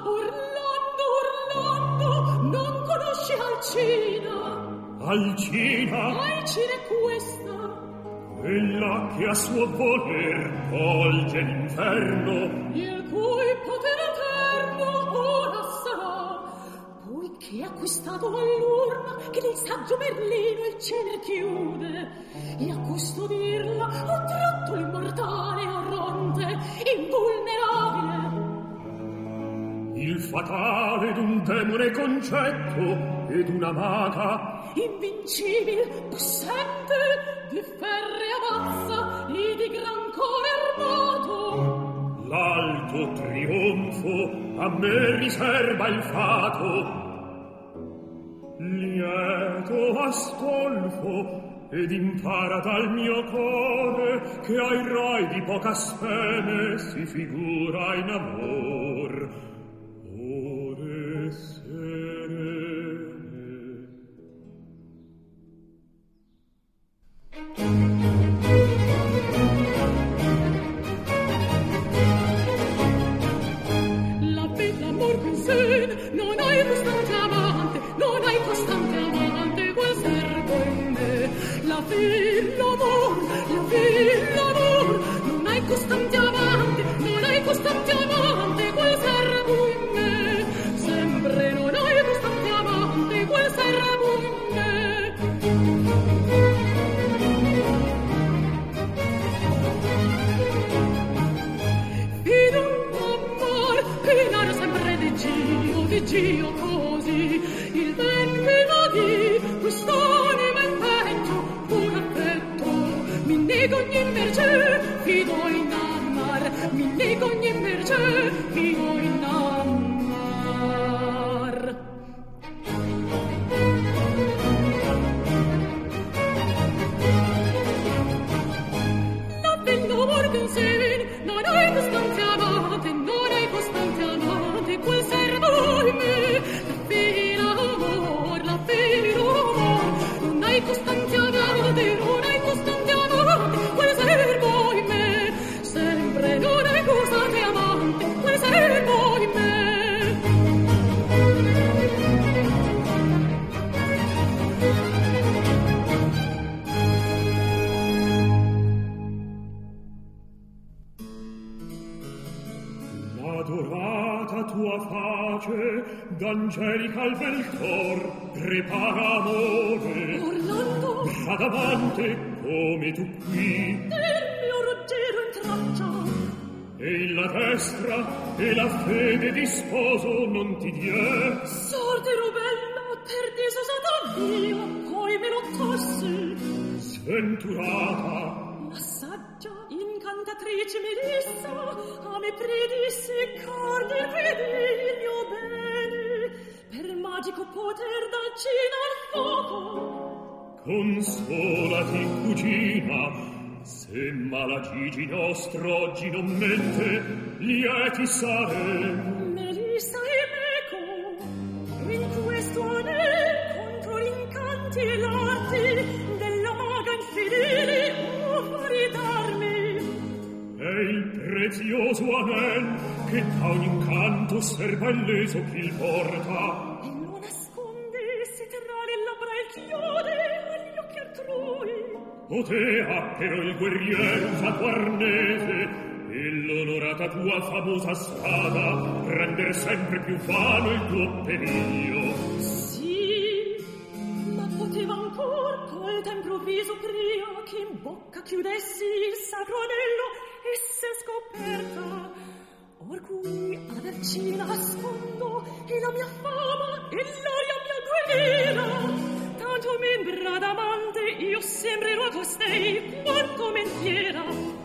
Orlando, non conosci Alcina? Alcina? Alcina è questa. Ella che a suo voler volge l'inferno, il cui potere eterno ora sarà, poiché acquistato all'urna che del saggio Merlino il celer chiude, e a custodirla ha tratto l'immortale Aronte, invulnerabile. il fatale d'un demone concetto ed una maga invincibil, possente, di ferrea mazza e di gran core armato. l'alto trionfo a me riserva il fato. Lieto astolfo ed impara dal mio core che ai rai di poca spene si figura in amor ore serene. La bella Morgensen non hai costante amante, non hai costante amante quel servo in me. La bella amor, non hai costante amante, non hai costante amante quel servo in me. Sempre non hai costante amante quel servo in me. In un amor penare sempre di Gio così, il ben mi va di quest'anima in petto, pur affetto, mi nego ogni mercè, fido in amar, mi nego ogni mercè, fido in amar. La bella Morgensen, non hai costante amante, non hai costante amante, quel servo in me. La fila amor, non hai costante amante, non hai costante amante, quel servo in me. Sempre non hai costante amante, quel servo in me. La dorata tua face d'angelica al bel cor prepara amore. Orlando, Radamante come tu qui, del mio Ruggero in traccia, e la destra e la fede di sposo non ti die. sorte rubella, per disosata via, poi me lo tossi. Sventurata, La saggia incantatrice Melissa a me predisse cardi e figlio bene, per magico poter dal cina al fuoco. consolati cugina, se mala Gigi nostro oggi non mette, lieti saremo. Melissa e meco, in questo anel contro gli incanti e l'arti della maga infedele vari darmi. È il prezioso anel che da un incanto serva illeso chi il porta. E lo nascondesse tra le labbra il chiode agli occhi altrui. Potea però il guerriero usato arnese e l'onorata tua famosa spada render sempre più vano il tuo periglio. Sì, ma poteva ancor col tempio viso pria che in bocca chiudessi il sacro anello e se scoperta. Or cui ad Arcina nascondo e la mia fama e l'aria mia guerriera. Tanto membra d'amante io sembrerò a costei quanto mentiera.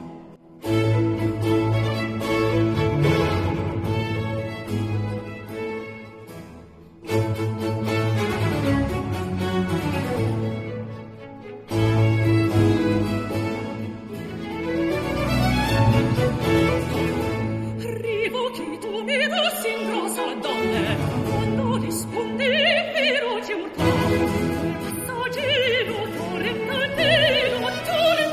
Rivochi tu mi dossi in grossa donne, quando rispondi feroce urtò. Passaggino torrente al pelo, torrente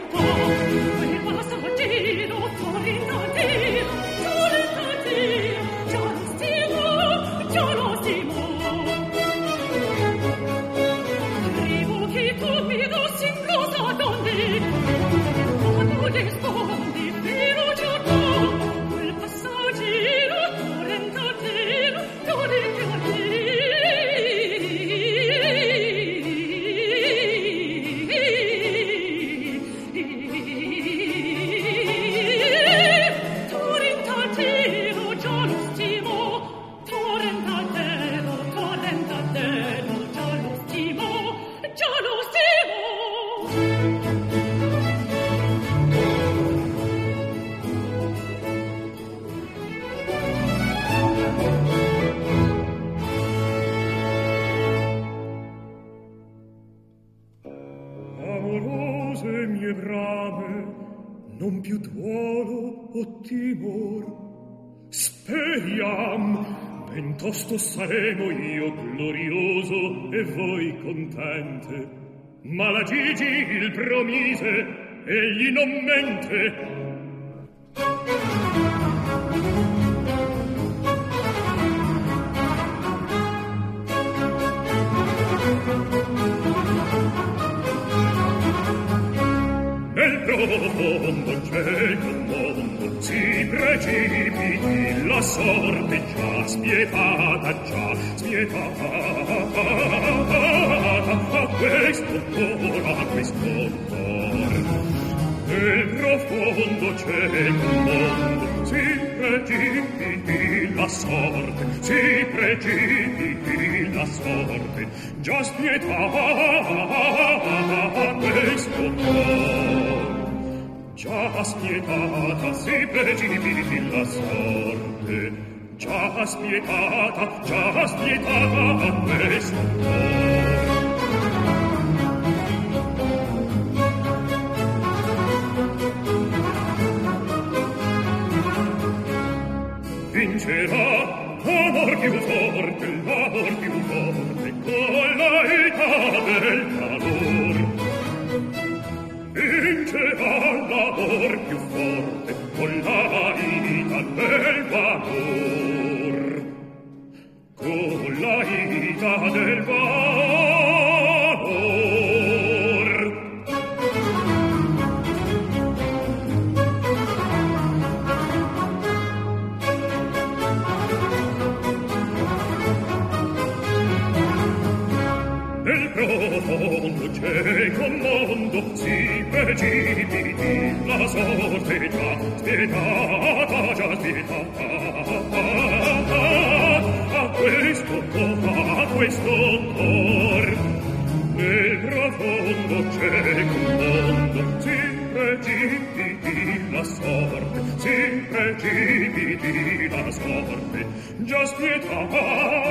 Bentosto saremo io glorioso e voi contente. Ma la Gigi il promise, egli non mente. Nel profondo cielo mondo si precipiti la sorte già spietata a questo cor. Nel profondo cielo mondo si precipiti la sorte già spietata a questo cor. Già spietata si precipiti la sorte, già spietata a questo cor. Vincerà l'amor più forte, con l'età del calor. Vincerà l'amor più forte con la vita del valor, con la vita del valor. Nel profondo cieco mondo si precipiti la sorte già spietata a questo cor. Nel profondo cieco mondo si precipiti la sorte già spietata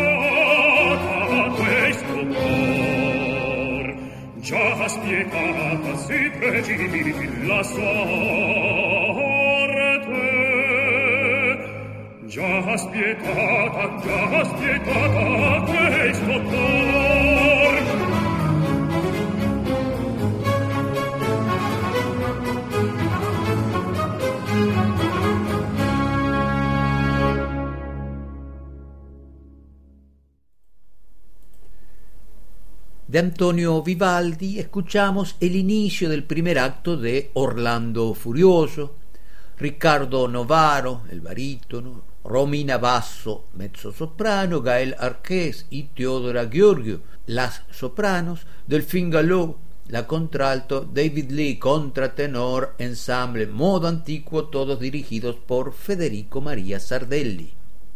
a questo cor. Già spietata si precipiti la sorte, già spietata a questo cor. De Antonio Vivaldi escuchamos el inicio del primer acto de Orlando Furioso. Ricardo Novaro, el barítono, Romina Basso, mezzosoprano, Gael Arqués y Teodora Giorgio, las sopranos, Delphine Gallo, la contralto, David Lee, contratenor, ensamble modo antiguo, todos dirigidos por Federico María Sardelli.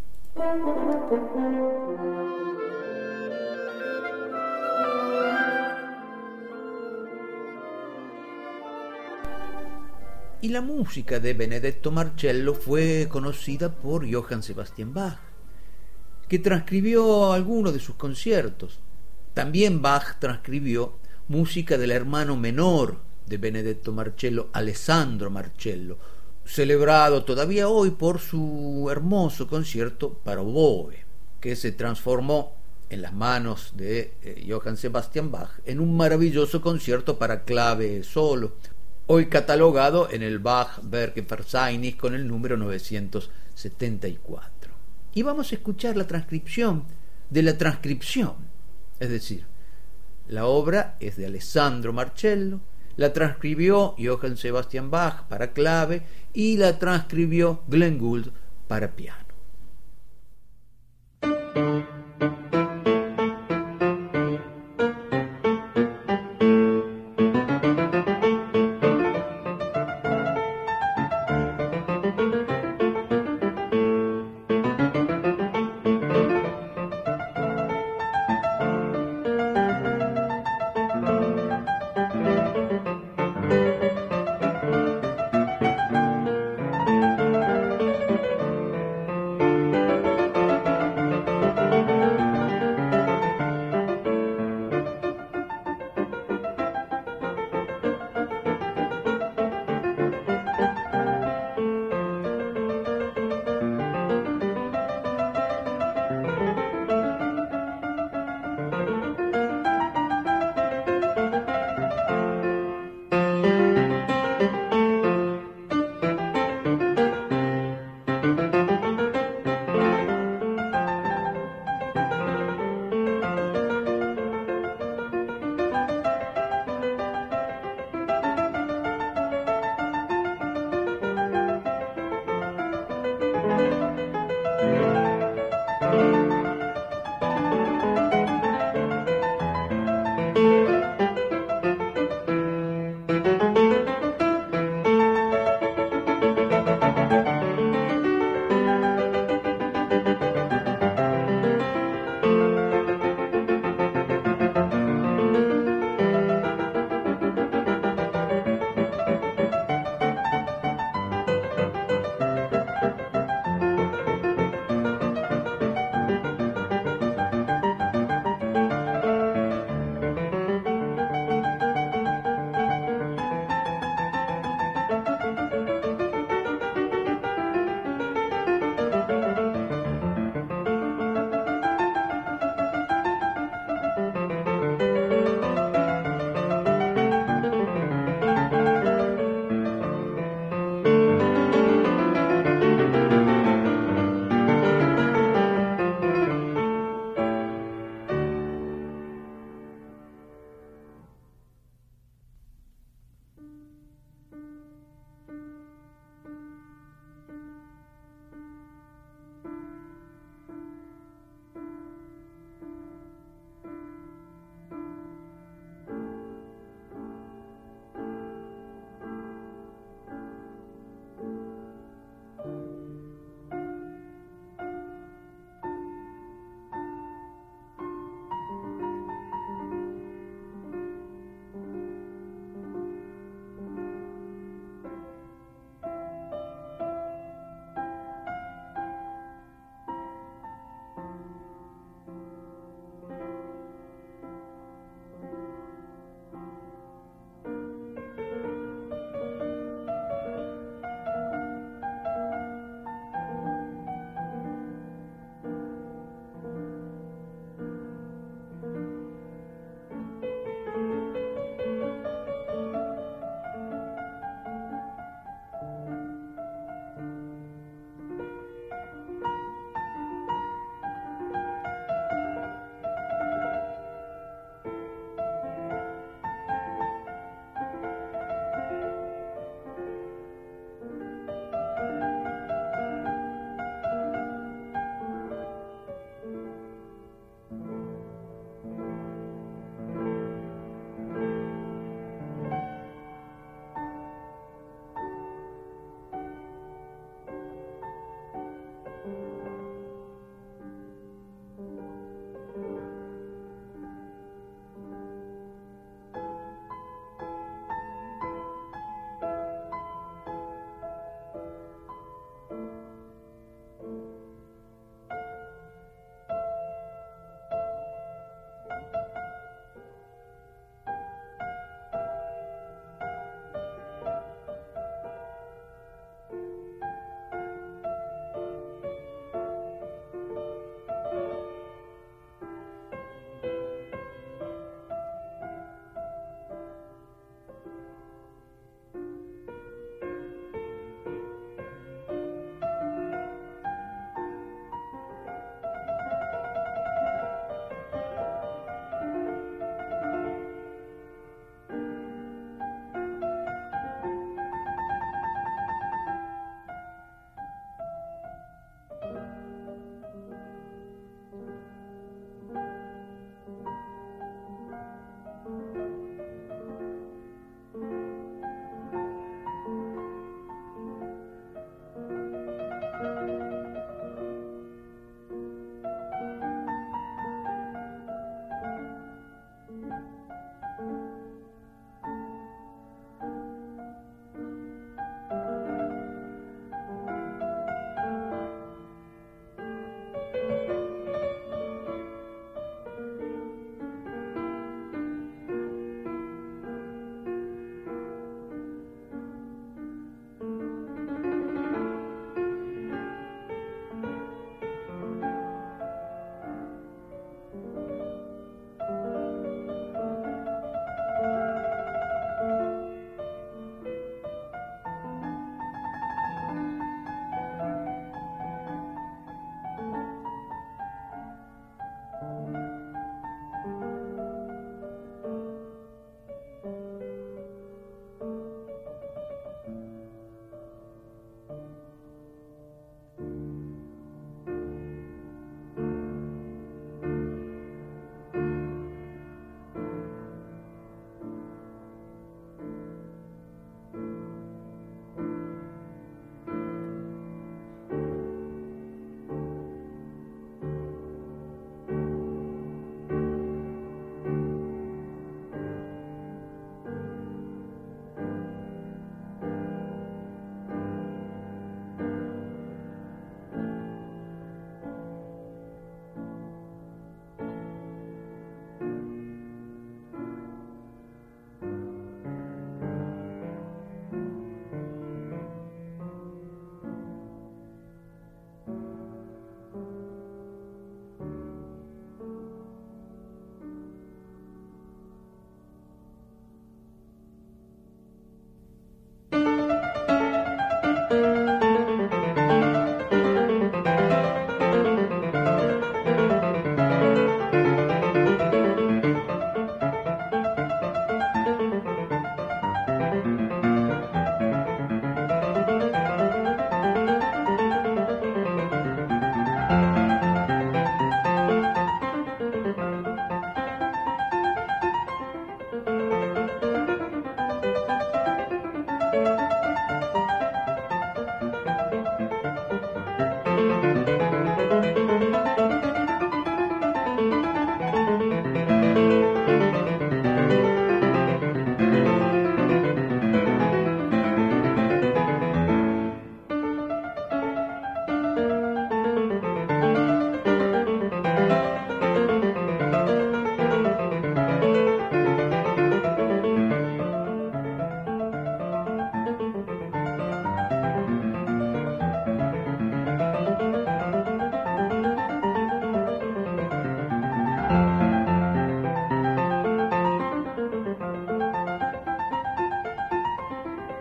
Y la música de Benedetto Marcello fue conocida por Johann Sebastian Bach, que transcribió algunos de sus conciertos. También Bach transcribió música del hermano menor de Benedetto Marcello, Alessandro Marcello, celebrado todavía hoy por su hermoso concierto para oboe, que se transformó en las manos de Johann Sebastian Bach en un maravilloso concierto para clave solo. hoy catalogado en el Bach-Werke Verzeichnis con el número 974. Y vamos a escuchar la transcripción de la transcripción, es decir, la obra es de Alessandro Marcello, la transcribió Johann Sebastian Bach para clave y la transcribió Glenn Gould para piano.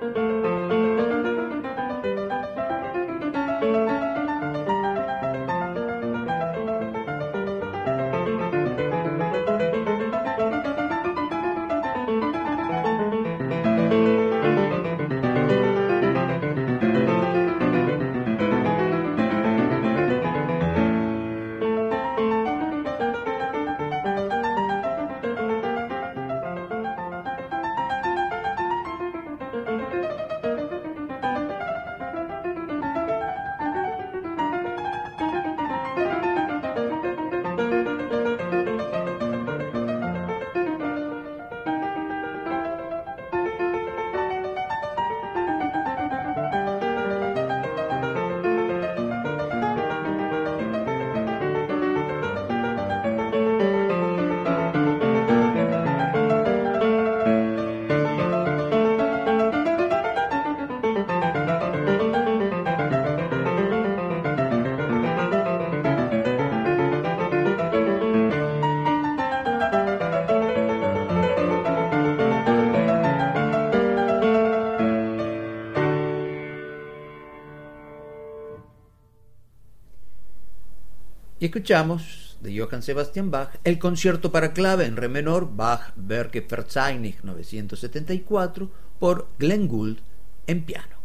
Y escuchamos de Johann Sebastian Bach el concierto para clave en re menor Bach Werke Verzeichnis 974 por Glenn Gould en piano.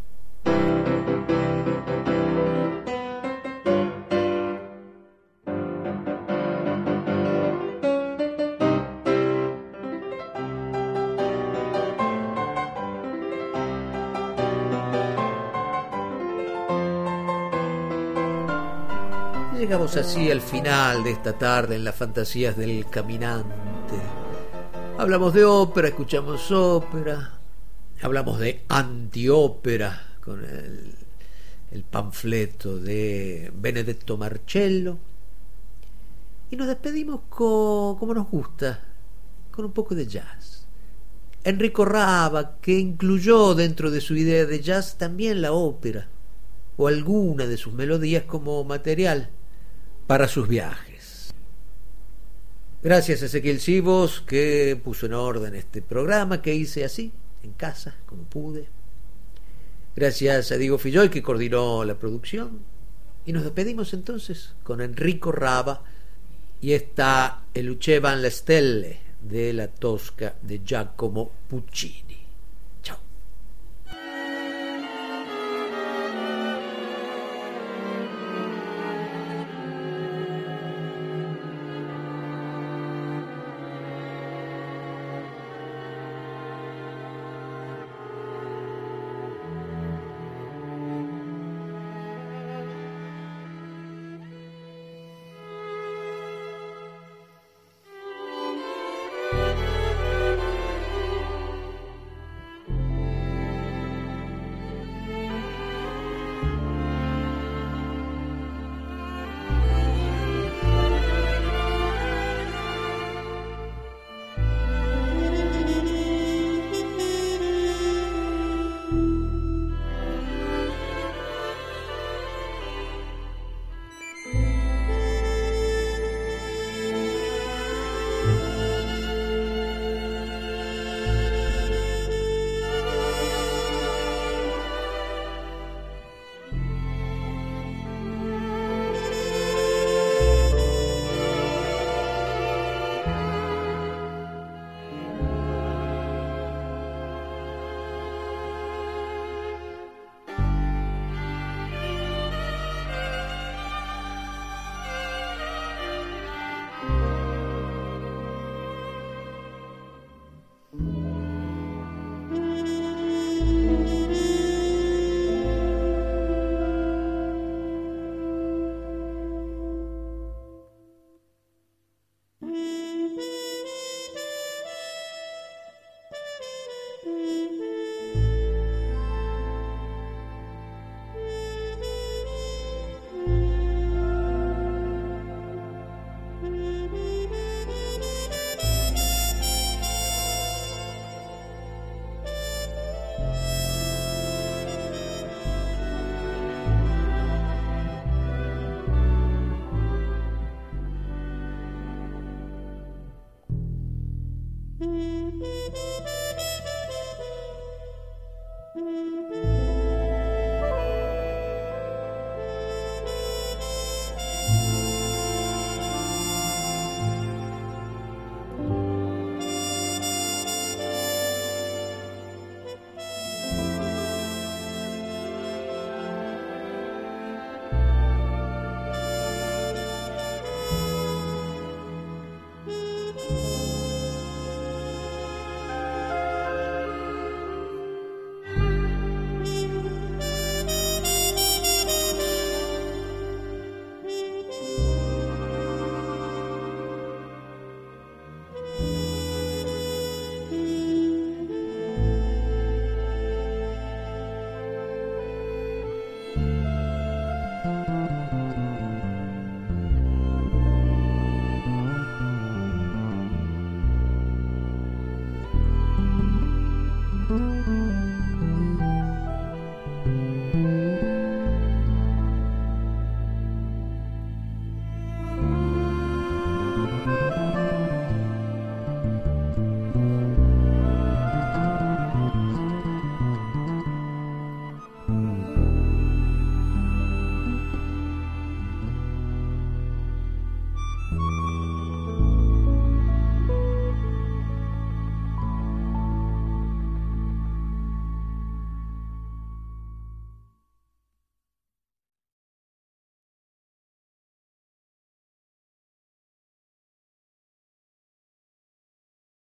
Llegamos así al final de esta tarde en las fantasías del caminante. Hablamos de ópera, escuchamos ópera, hablamos de antiópera con el panfleto de Benedetto Marcello y nos despedimos como nos gusta, con un poco de jazz. Enrico Rava, que incluyó dentro de su idea de jazz también la ópera o alguna de sus melodías como material para sus viajes. Gracias a Ezequiel Sivos, que puso en orden este programa que hice así, en casa, como pude. Gracias a Diego Filloy, que coordinó la producción. Y nos despedimos entonces con Enrico Rava y esta Lucevano le stelle de la Tosca de Giacomo Puccini.